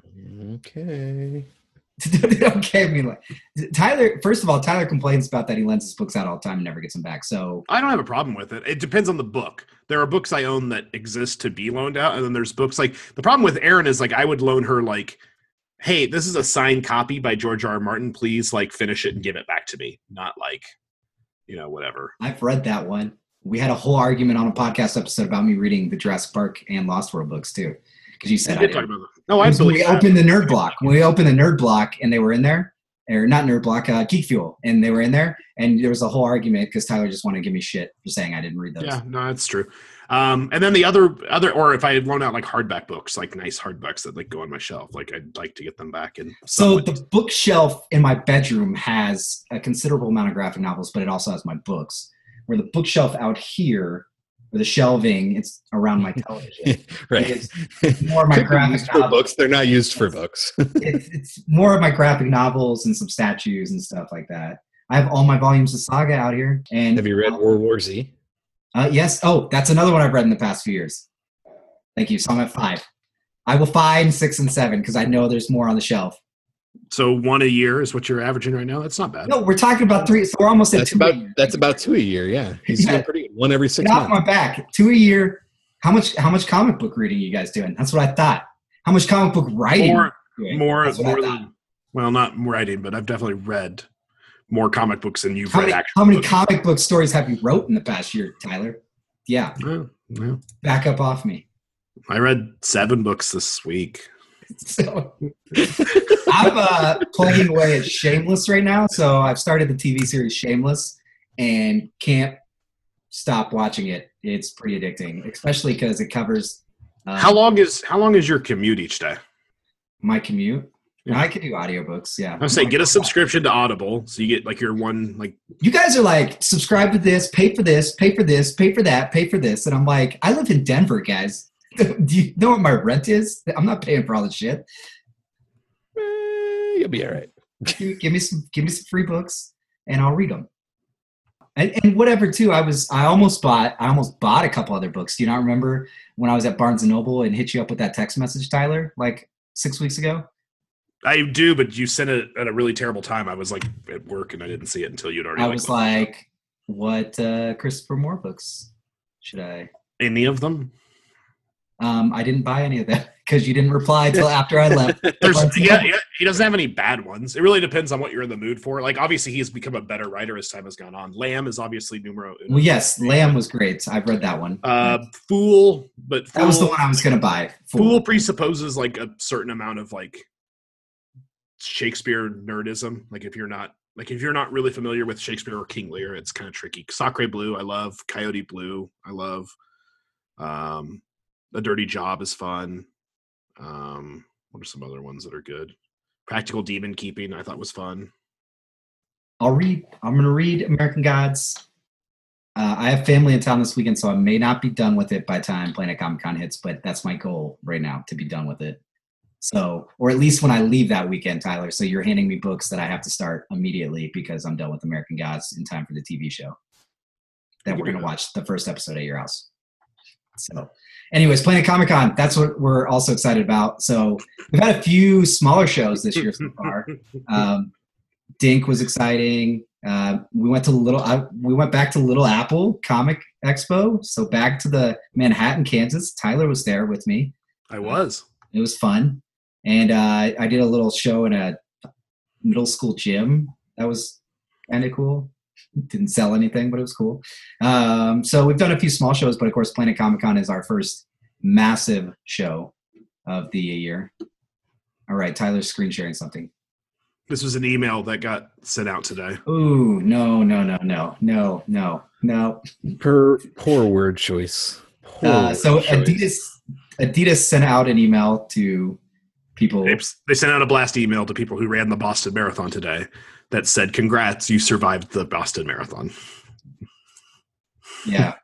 Okay. Okay, I mean, like, Tyler. First of all, Tyler complains about that he lends his books out all the time and never gets them back. So I don't have a problem with it. It depends on the book. There are books I own that exist to be loaned out, and then there's books like the problem with Erin is like I would loan her like, hey, this is a signed copy by George R. R. Martin. Please like finish it and give it back to me. Not like, whatever. I've read that one. We had a whole argument on a podcast episode about me reading the Jurassic Park and Lost World books too, because you said We I did talk didn't. about that. No, I believe We that. opened the Nerd Block. When we opened the Nerd Block and they were in there, or not Nerd Block, Geek Fuel, and they were in there, and there was a whole argument because Tyler just wanted to give me shit for saying I didn't read those. Yeah, no, that's true. And then the other, or if I had loaned out like hardback books, like nice hardbacks that like go on my shelf, like I'd like to get them back. And So the bookshelf in my bedroom has a considerable amount of graphic novels, but it also has my books. Where the bookshelf out here, or the shelving, it's around my television. Right. It's more of my Could be graphic used for novels. books. They're not used for books. It's more of my graphic novels and some statues and stuff like that. I have all my volumes of Saga out here. And Have you read World War Z? Yes. Oh, that's another one I've read in the past few years. Thank you. So I'm at 5. I will find 6 and 7 because I know there's more on the shelf. So 1 a year is what you're averaging right now. That's not bad. No, we're talking about 3. So we're almost at That's 2 about a year. that's about 2 a year. Yeah, he's Yeah. doing pretty good. 1 every 6 Get off months. my back. 2 a year. How much comic book reading you guys doing? That's what I thought. How much comic book writing? More, you doing? more, That's what I more thought. than, well, not writing, but I've definitely read more comic books than you've How read. many, Actual how many books. comic book stories have you wrote in the past year, Tyler? Yeah, Yeah. back up off me. I read 7 books this week. So I'm plugging away at Shameless right now. So I've started the TV series Shameless and can't stop watching it. It's pretty addicting, especially because it covers How long is your commute each day? my commute. Yeah. I could do audiobooks, yeah. I say get a subscription to Audible so you get like your one like You guys are like, subscribe to this, pay for this, pay for this, pay for that, pay for this. And I'm like, I live in Denver, guys. Do you know what my rent is? I'm not paying for all this shit. You'll be all right. Give me some free books, and I'll read them. And whatever too. I almost bought a couple other books. Do you not remember when I was at Barnes and Noble and hit you up with that text message, Tyler, like 6 weeks ago? I do, but you sent it at a really terrible time. I was like at work and I didn't see it until you'd already. I was like, what Christopher Moore books should I? Any of them? I didn't buy any of them because you didn't reply till after I left. He doesn't have any bad ones. It really depends on what you're in the mood for. Like, obviously, he has become a better writer as time has gone on. Lamb is obviously numero uno. Well, yes, Lamb was great. I've read that one. Fool, but that was the one I was going to buy. Fool presupposes like a certain amount of like Shakespeare nerdism. Like if you're not really familiar with Shakespeare or King Lear, it's kind of tricky. Sacre Bleu, I love. Coyote Blue, I love. A Dirty Job is fun. What are some other ones that are good? Practical Demon Keeping, I thought was fun. I'm going to read American Gods. I have family in town this weekend, so I may not be done with it by the time Planet Comic-Con hits, but that's my goal right now, to be done with it. So, or at least when I leave that weekend, Tyler. So you're handing me books that I have to start immediately because I'm done with American Gods in time for the TV show that we're going to watch the first episode at your house. So anyways, Planet Comic-Con, that's what we're also excited about. So we've had a few smaller shows this year so far. Dink was exciting. We went back to Little Apple Comic Expo. So back to the Manhattan, Kansas. Tyler was there with me. I was. It was fun. And I did a little show in a middle school gym. That was kind of cool. Didn't sell anything, but it was cool. So we've done a few small shows, but of course Planet Comic-Con is our first massive show of the year. All right, Tyler's screen sharing something. This was an email that got sent out today. Ooh, no. Poor word choice. Adidas sent out an email to people. They sent out a blast email to people who ran the Boston Marathon today that said, "Congrats, you survived the Boston Marathon." Yeah.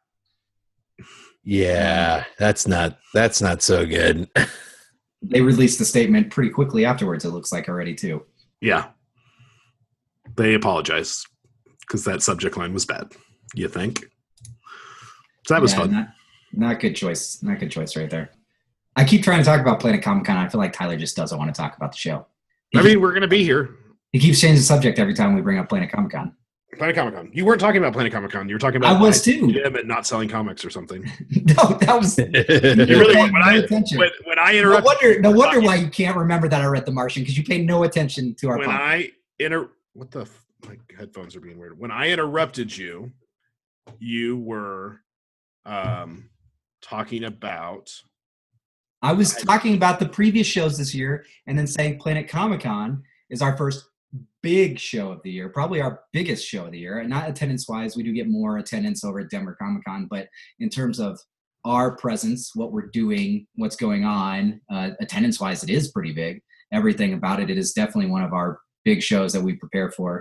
Yeah, that's not so good. They released the statement pretty quickly afterwards, it looks like already too. Yeah. They apologize because that subject line was bad, you think? So that was fun. Not good choice. Not good choice right there. I keep trying to talk about Planet Comic-Con. I feel like Tyler just doesn't want to talk about the show. We're going to be here. He keeps changing the subject every time we bring up Planet Comic-Con. Planet Comic-Con. You weren't talking about Planet Comic-Con. You were talking about I was too. Jim and not selling comics or something. No, that was. You really when I interrupted. No wonder why you can't remember that I read The Martian, because you pay no attention to our. My headphones are being weird. When I interrupted you, you were talking about. I was talking about the previous shows this year, and then saying Planet Comic-Con is our first big show of the year, probably our biggest show of the year. And not attendance-wise, we do get more attendance over at Denver Comic-Con, but in terms of our presence, what we're doing, what's going on, attendance-wise, it is pretty big. Everything about it is definitely one of our big shows that we prepare for.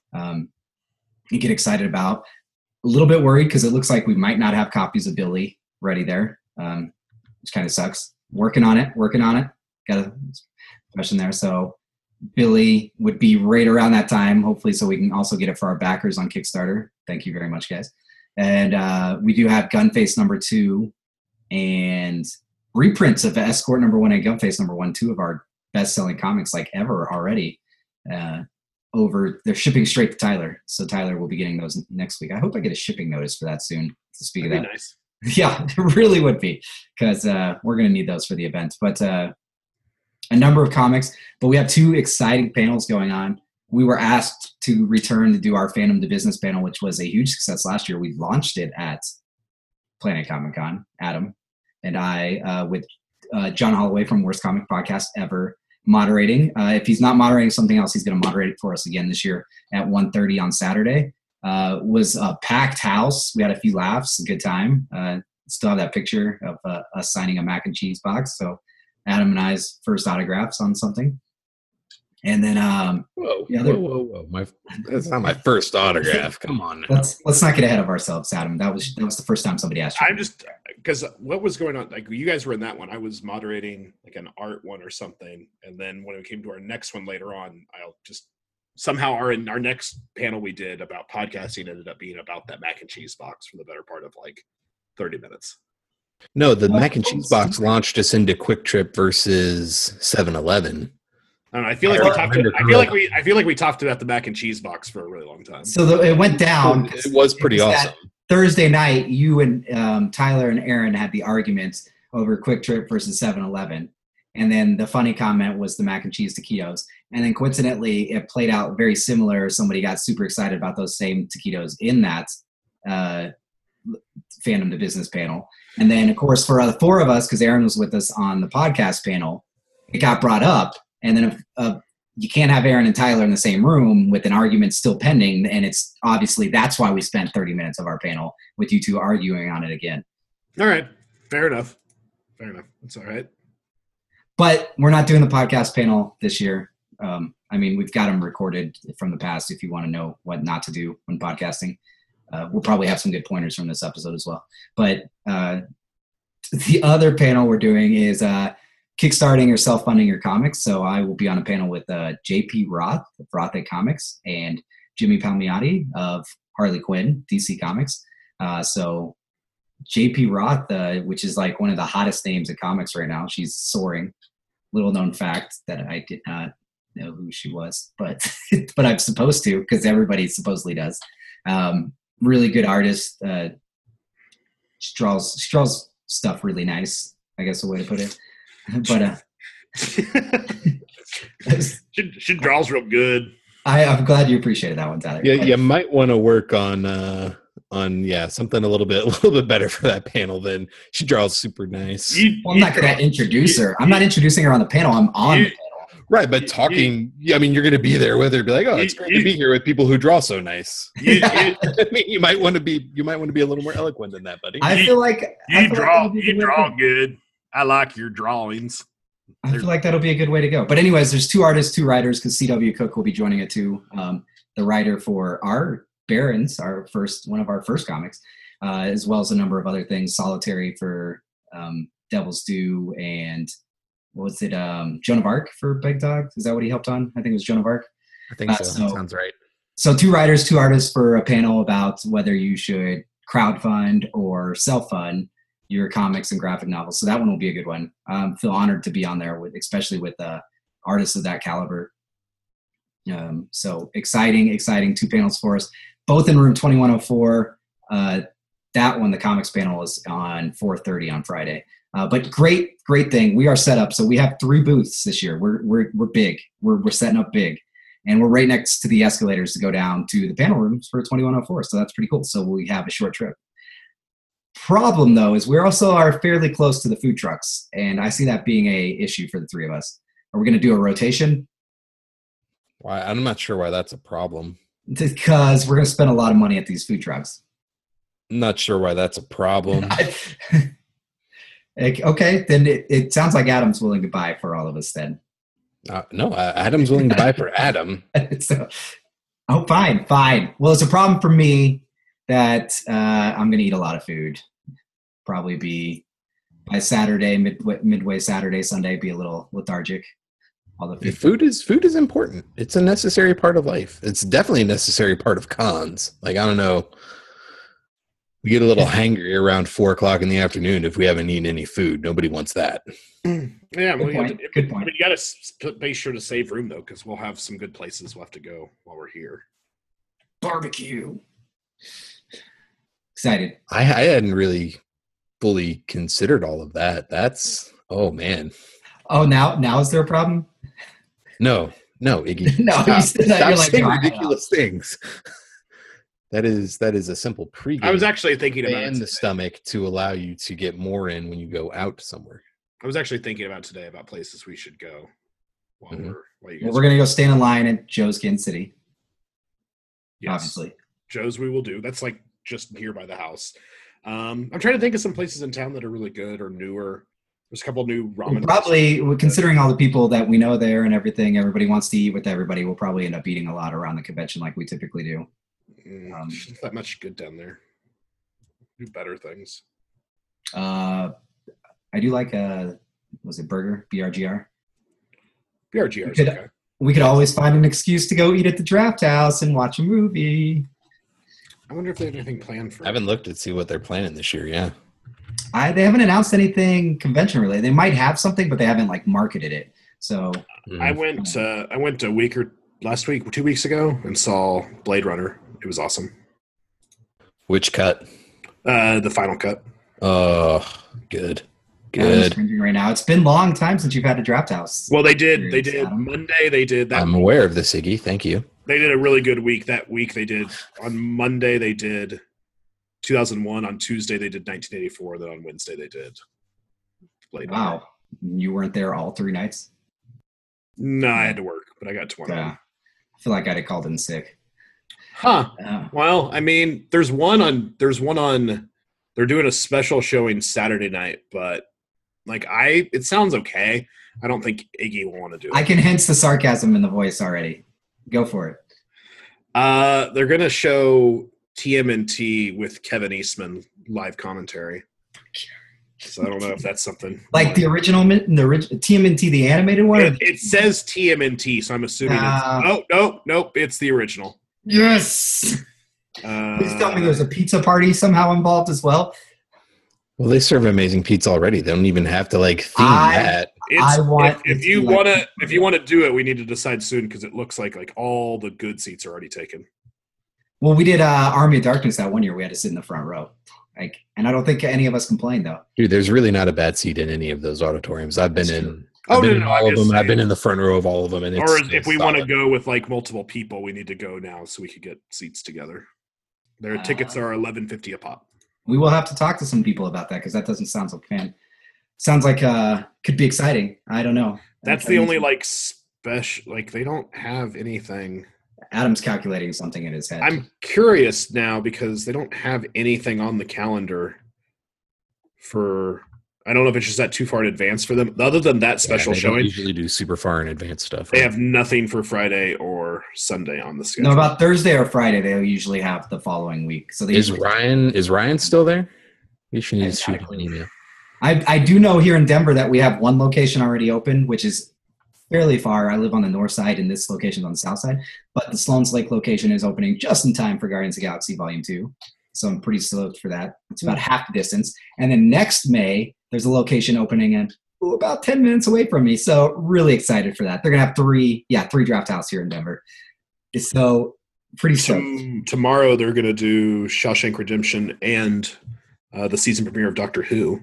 You get excited about. A little bit worried because it looks like we might not have copies of Billy ready there, which kind of sucks. Working on it. Got a question there. So Billy would be right around that time, hopefully, so we can also get it for our backers on Kickstarter. Thank you very much, guys. And we do have Gunface #2 and reprints of Escort #1 and Gunface #1, two of our best-selling comics like ever already. They're shipping straight to Tyler, so Tyler will be getting those next week. I hope I get a shipping notice for that soon. To speak That'd of that, be nice. Yeah, it really would be, because we're going to need those for the event. But a number of comics, but we have two exciting panels going on. We were asked to return to do our Fandom to Business panel, which was a huge success last year. We launched it at Planet Comic-Con, Adam and I, with John Holloway from Worst Comic Podcast Ever moderating. If he's not moderating something else, he's going to moderate it for us again this year at 1:30 on Saturday. Was a packed house. We had a few laughs, a good time. Still have that picture of us signing a mac and cheese box. So Adam and I's first autographs on something. And then whoa. That's not my first autograph. Come on now. Let's not get ahead of ourselves, Adam. That was the first time somebody asked you. I'm just because what was going on, like you guys were in that one. I was moderating like an art one or something, and then when it came to our next one later on, I'll just somehow our next panel we did about podcasting ended up being about that mac and cheese box for the better part of like 30 minutes. No, the mac and cheese box launched us into Quick Trip versus 7-Eleven. I don't know, I feel like we talked. I feel like we talked about the mac and cheese box for a really long time. So it went down. It was pretty awesome. Thursday night, you and Tyler and Aaron had the arguments over Quick Trip versus 7-Eleven. And then the funny comment was the mac and cheese taquitos. And then coincidentally, it played out very similar. Somebody got super excited about those same taquitos in that Fandom to Business panel. And then, of course, for the four of us, because Aaron was with us on the podcast panel, it got brought up. And then you can't have Aaron and Tyler in the same room with an argument still pending. And it's obviously that's why we spent 30 minutes of our panel with you two arguing on it again. All right. Fair enough. That's all right. But we're not doing the podcast panel this year. I mean, we've got them recorded from the past if you want to know what not to do when podcasting. We'll probably have some good pointers from this episode as well. But the other panel we're doing is kickstarting or self-funding your comics. So I will be on a panel with JP Roth of Rothe Comics and Jimmy Palmiotti of Harley Quinn, DC Comics. So JP Roth, which is like one of the hottest names in comics right now. She's soaring. Little known fact that I did not know who she was, but but I'm supposed to because everybody supposedly does. Really good artist. She draws stuff really nice, I guess a way to put it. But she draws real good. I'm glad you appreciated that one, Tyler. Yeah, you might want to work on something a little bit better for that panel. Then she draws super nice. I'm not going to introduce her. I'm not introducing her on the panel. I'm on the panel. Right, but talking. I mean, you're going to be there with her. Be like, oh, it's great to be here with people who draw so nice. I mean, you might want to be a little more eloquent than that, buddy. I feel like you draw good. I like your drawings. I feel like that'll be a good way to go. But anyways, there's two artists, two writers, because C.W. Cook will be joining it too. The writer for our Barons, one of our first comics, as well as a number of other things. Solitary for Devil's Due, and what was it? Joan of Arc for Big Dog. Is that what he helped on? I think it was Joan of Arc. I think so. That sounds right. So two writers, two artists for a panel about whether you should crowdfund or self-fund your comics and graphic novels. So that one will be a good one. Feel honored to be on there especially with artists of that caliber. So exciting two panels for us, both in room 2104. That one, the comics panel, is on 4:30 on Friday. But great thing. We are set up. So we have 3 booths this year. We're big. We're setting up big, and we're right next to the escalators to go down to the panel rooms for 2104. So that's pretty cool. So we have a short trip. Problem though is we also are fairly close to the food trucks, and I see that being a issue for the 3 of us. Are we going to do a rotation? Why? I'm not sure why that's a problem. Because we're going to spend a lot of money at these food trucks. I'm not sure why that's a problem. Okay, then it sounds like Adam's willing to buy for all of us then. No, Adam's willing to buy for Adam. Fine. Well, it's a problem for me that I'm going to eat a lot of food. Probably be by Saturday, midway Saturday, Sunday, be a little lethargic. All the food is important. It's a necessary part of life. It's definitely a necessary part of cons. Like, I don't know. We get a little hangry around 4:00 in the afternoon if we haven't eaten any food. Nobody wants that. Yeah, good point. I mean, you got to be sure to save room though, because we'll have some good places we'll have to go while we're here. Barbecue. Excited. I hadn't really fully considered all of that. Oh man. Oh, now is there a problem? No, Iggy. No, stop. You said that. Stop saying ridiculous things. That is a simple pregame. I was actually thinking about the stomach to allow you to get more in when you go out somewhere. I was actually thinking about today about places we should go while we're going to go stand in line at Joe's Kansas City. Yes. Obviously. Joe's we will do. That's like just here by the house. I'm trying to think of some places in town that are really good or newer. There's a couple new ramen. Probably, considering all the people that we know there and everything, everybody wants to eat with everybody. We'll probably end up eating a lot around the convention like we typically do. Not that much good down there. Do better things. I do like was it burger? BRGR? BRGR is okay. we could always find an excuse to go eat at the Draft House and watch a movie. I wonder if they have anything planned for I haven't looked to see what they're planning this year. Yeah. They haven't announced anything convention related. They might have something, but they haven't like marketed it. So I went a week or last week, 2 weeks ago, and saw Blade Runner. It was awesome. Which cut? The final cut. Oh, good. I'm Good. cringing right now. It's been a long time since you've had a Draft House. Well, they did Adam. Monday. They did that. I'm aware of this, Iggy. Thank you. They did a really good week. That week they did on Monday. They did 2001. On Tuesday they did 1984. Then on Wednesday they did Blade Runner. Wow. You weren't there all 3 nights? No, I had to work, but I got to one of Yeah. them. I feel like I'd have called in sick. Huh. Yeah. Well, I mean, there's one on. They're doing a special showing Saturday night, but like it sounds okay. I don't think Iggy will want to do it. I can sense the sarcasm in the voice already. Go for it. They're gonna show TMNT with Kevin Eastman live commentary. So I don't know if that's something Like the original TMNT, the animated one? It says TMNT, so I'm assuming nope, it's the original. Yes. Please tell me there's a pizza party somehow involved as well. Well, they serve amazing pizza already. They don't even have to like theme that. I want if you want to do it, we need to decide soon because it looks like all the good seats are already taken. Well, we did Army of Darkness that one year. We had to sit in the front row. And I don't think any of us complained though. Dude, there's really not a bad seat in any of those auditoriums. I've been in. Oh, I've been no, in no, all I'm of them. just I've been saying. in the front row of all of them, and Or it's if we want to solid. go with like multiple people, we need to go now so we could get seats together. Their tickets are $11.50 a pop. We will have to talk to some people about that because that doesn't sound so fan. Sounds like could be exciting. I don't know. That's the only like special. Like they don't have anything. Adam's calculating something in his head. I'm curious now because they don't have anything on the calendar for. I don't know if it's just that too far in advance for them. Other than that special they don't showing, usually do super far in advance stuff. they right? have nothing for Friday or Sunday on the schedule. No, about Thursday or Friday, they'll usually have the following week. So they Is usually, Ryan still there? You should need to shoot him Exactly. an email. I do know here in Denver that we have one location already open, which is fairly far. I live on the north side, and this location's on the south side. But the Sloan's Lake location is opening just in time for Guardians of the Galaxy Volume 2. So I'm pretty stoked for that. It's about half the distance. And then next May, there's a location opening about 10 minutes away from me. So really excited for that. They're going to have three Draft House here in Denver. So pretty stoked. Tomorrow they're going to do Shawshank Redemption and the season premiere of Doctor Who.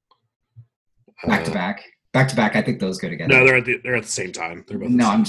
Back to back. Back to back. I think those go together. No, they're at the same time. They're both. No,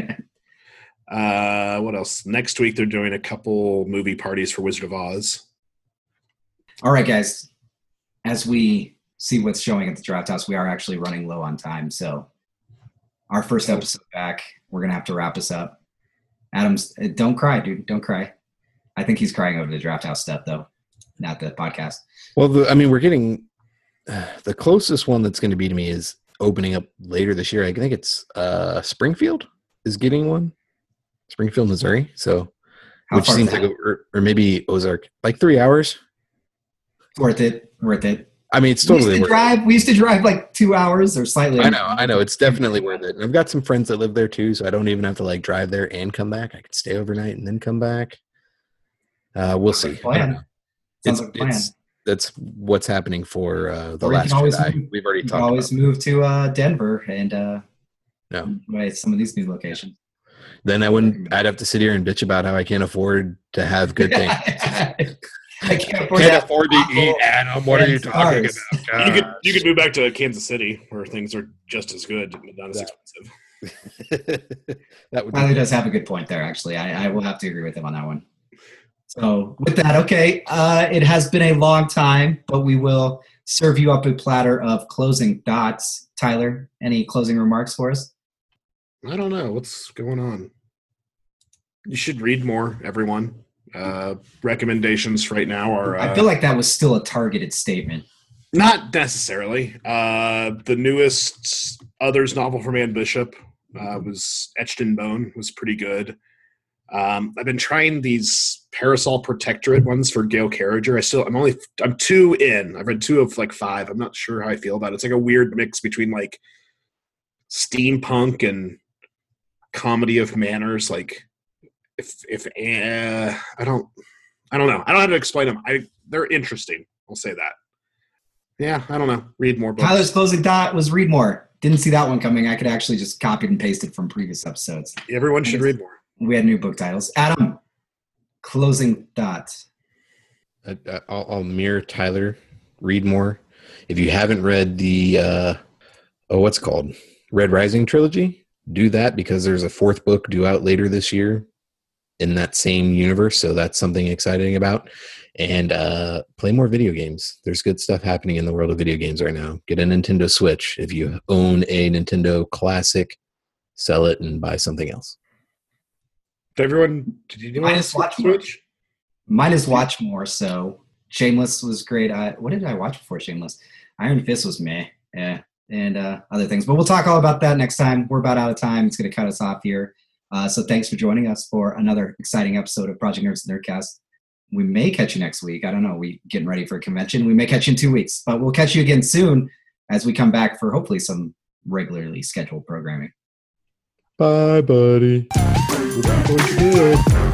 What else? Next week they're doing a couple movie parties for Wizard of Oz. All right, guys. As we see what's showing at the Draft House, we are actually running low on time. So our first episode back, we're going to have to wrap this up. Adams, don't cry, dude. Don't cry. I think he's crying over the Draft House stuff, though, not the podcast. Well, we're getting the closest one that's going to be to me is opening up later this year. I think it's Springfield is getting one. Springfield, Missouri. So, How which far seems is like, that? or maybe Ozark, like 3 hours. Worth it. I mean, it's totally worth it. We used to drive like 2 hours or slightly. I know. It's definitely worth it. And I've got some friends that live there too, so I don't even have to like drive there and come back. I could stay overnight and then come back. We'll see. Plan. Sounds like a plan. That's what's happening for the Or you Last can always Jedi. move- We've already You can talked always about. move to Denver and No. enjoy some of these new locations. Then I'd have to sit here and bitch about how I can't afford to have good things. I can't afford Can't that. afford to eat, Adam. What are you And talking stars. about? You could move back to Kansas City where things are just as good, but not as expensive. That would Tyler be does have a good point there, actually. I will have to agree with him on that one. So with that, okay, it has been a long time, but we will serve you up a platter of closing thoughts. Tyler, any closing remarks for us? I don't know what's going on. You should read more, everyone. Recommendations right now are. I feel like that was still a targeted statement. Not necessarily. The newest Others novel from Ann Bishop was Etched in Bone, was pretty good. I've been trying these Parasol Protectorate ones for Gail Carriger. I'm 2 in. I've read 2 of like 5. I'm not sure how I feel about it. It's like a weird mix between like steampunk and comedy of manners. Like if I don't know. I don't know how to explain them. They're interesting. I'll say that. Yeah, I don't know. Read more books. Tyler's closing thought was read more. Didn't see that one coming. I could actually just copy and paste it from previous episodes. Everyone should read more. We had new book titles. Adam, closing thoughts. I'll mirror Tyler. Read more. If you haven't read the what's it called? Red Rising trilogy, do that because there's a 4th book due out later this year in that same universe. So that's something exciting about. And play more video games. There's good stuff happening in the world of video games right now. Get a Nintendo Switch. If you own a Nintendo Classic, sell it and buy something else. Did anyone else watch Switch? Mine is watch more. So Shameless was great. What did I watch before Shameless? Iron Fist was meh. Yeah. And other things. But we'll talk all about that next time. We're about out of time. It's going to cut us off here. So thanks for joining us for another exciting episode of Project Nerds Nerdcast. We may catch you next week. I don't know. We getting ready for a convention. We may catch you in 2 weeks. But we'll catch you again soon as we come back for hopefully some regularly scheduled programming. Bye, buddy. What you doing?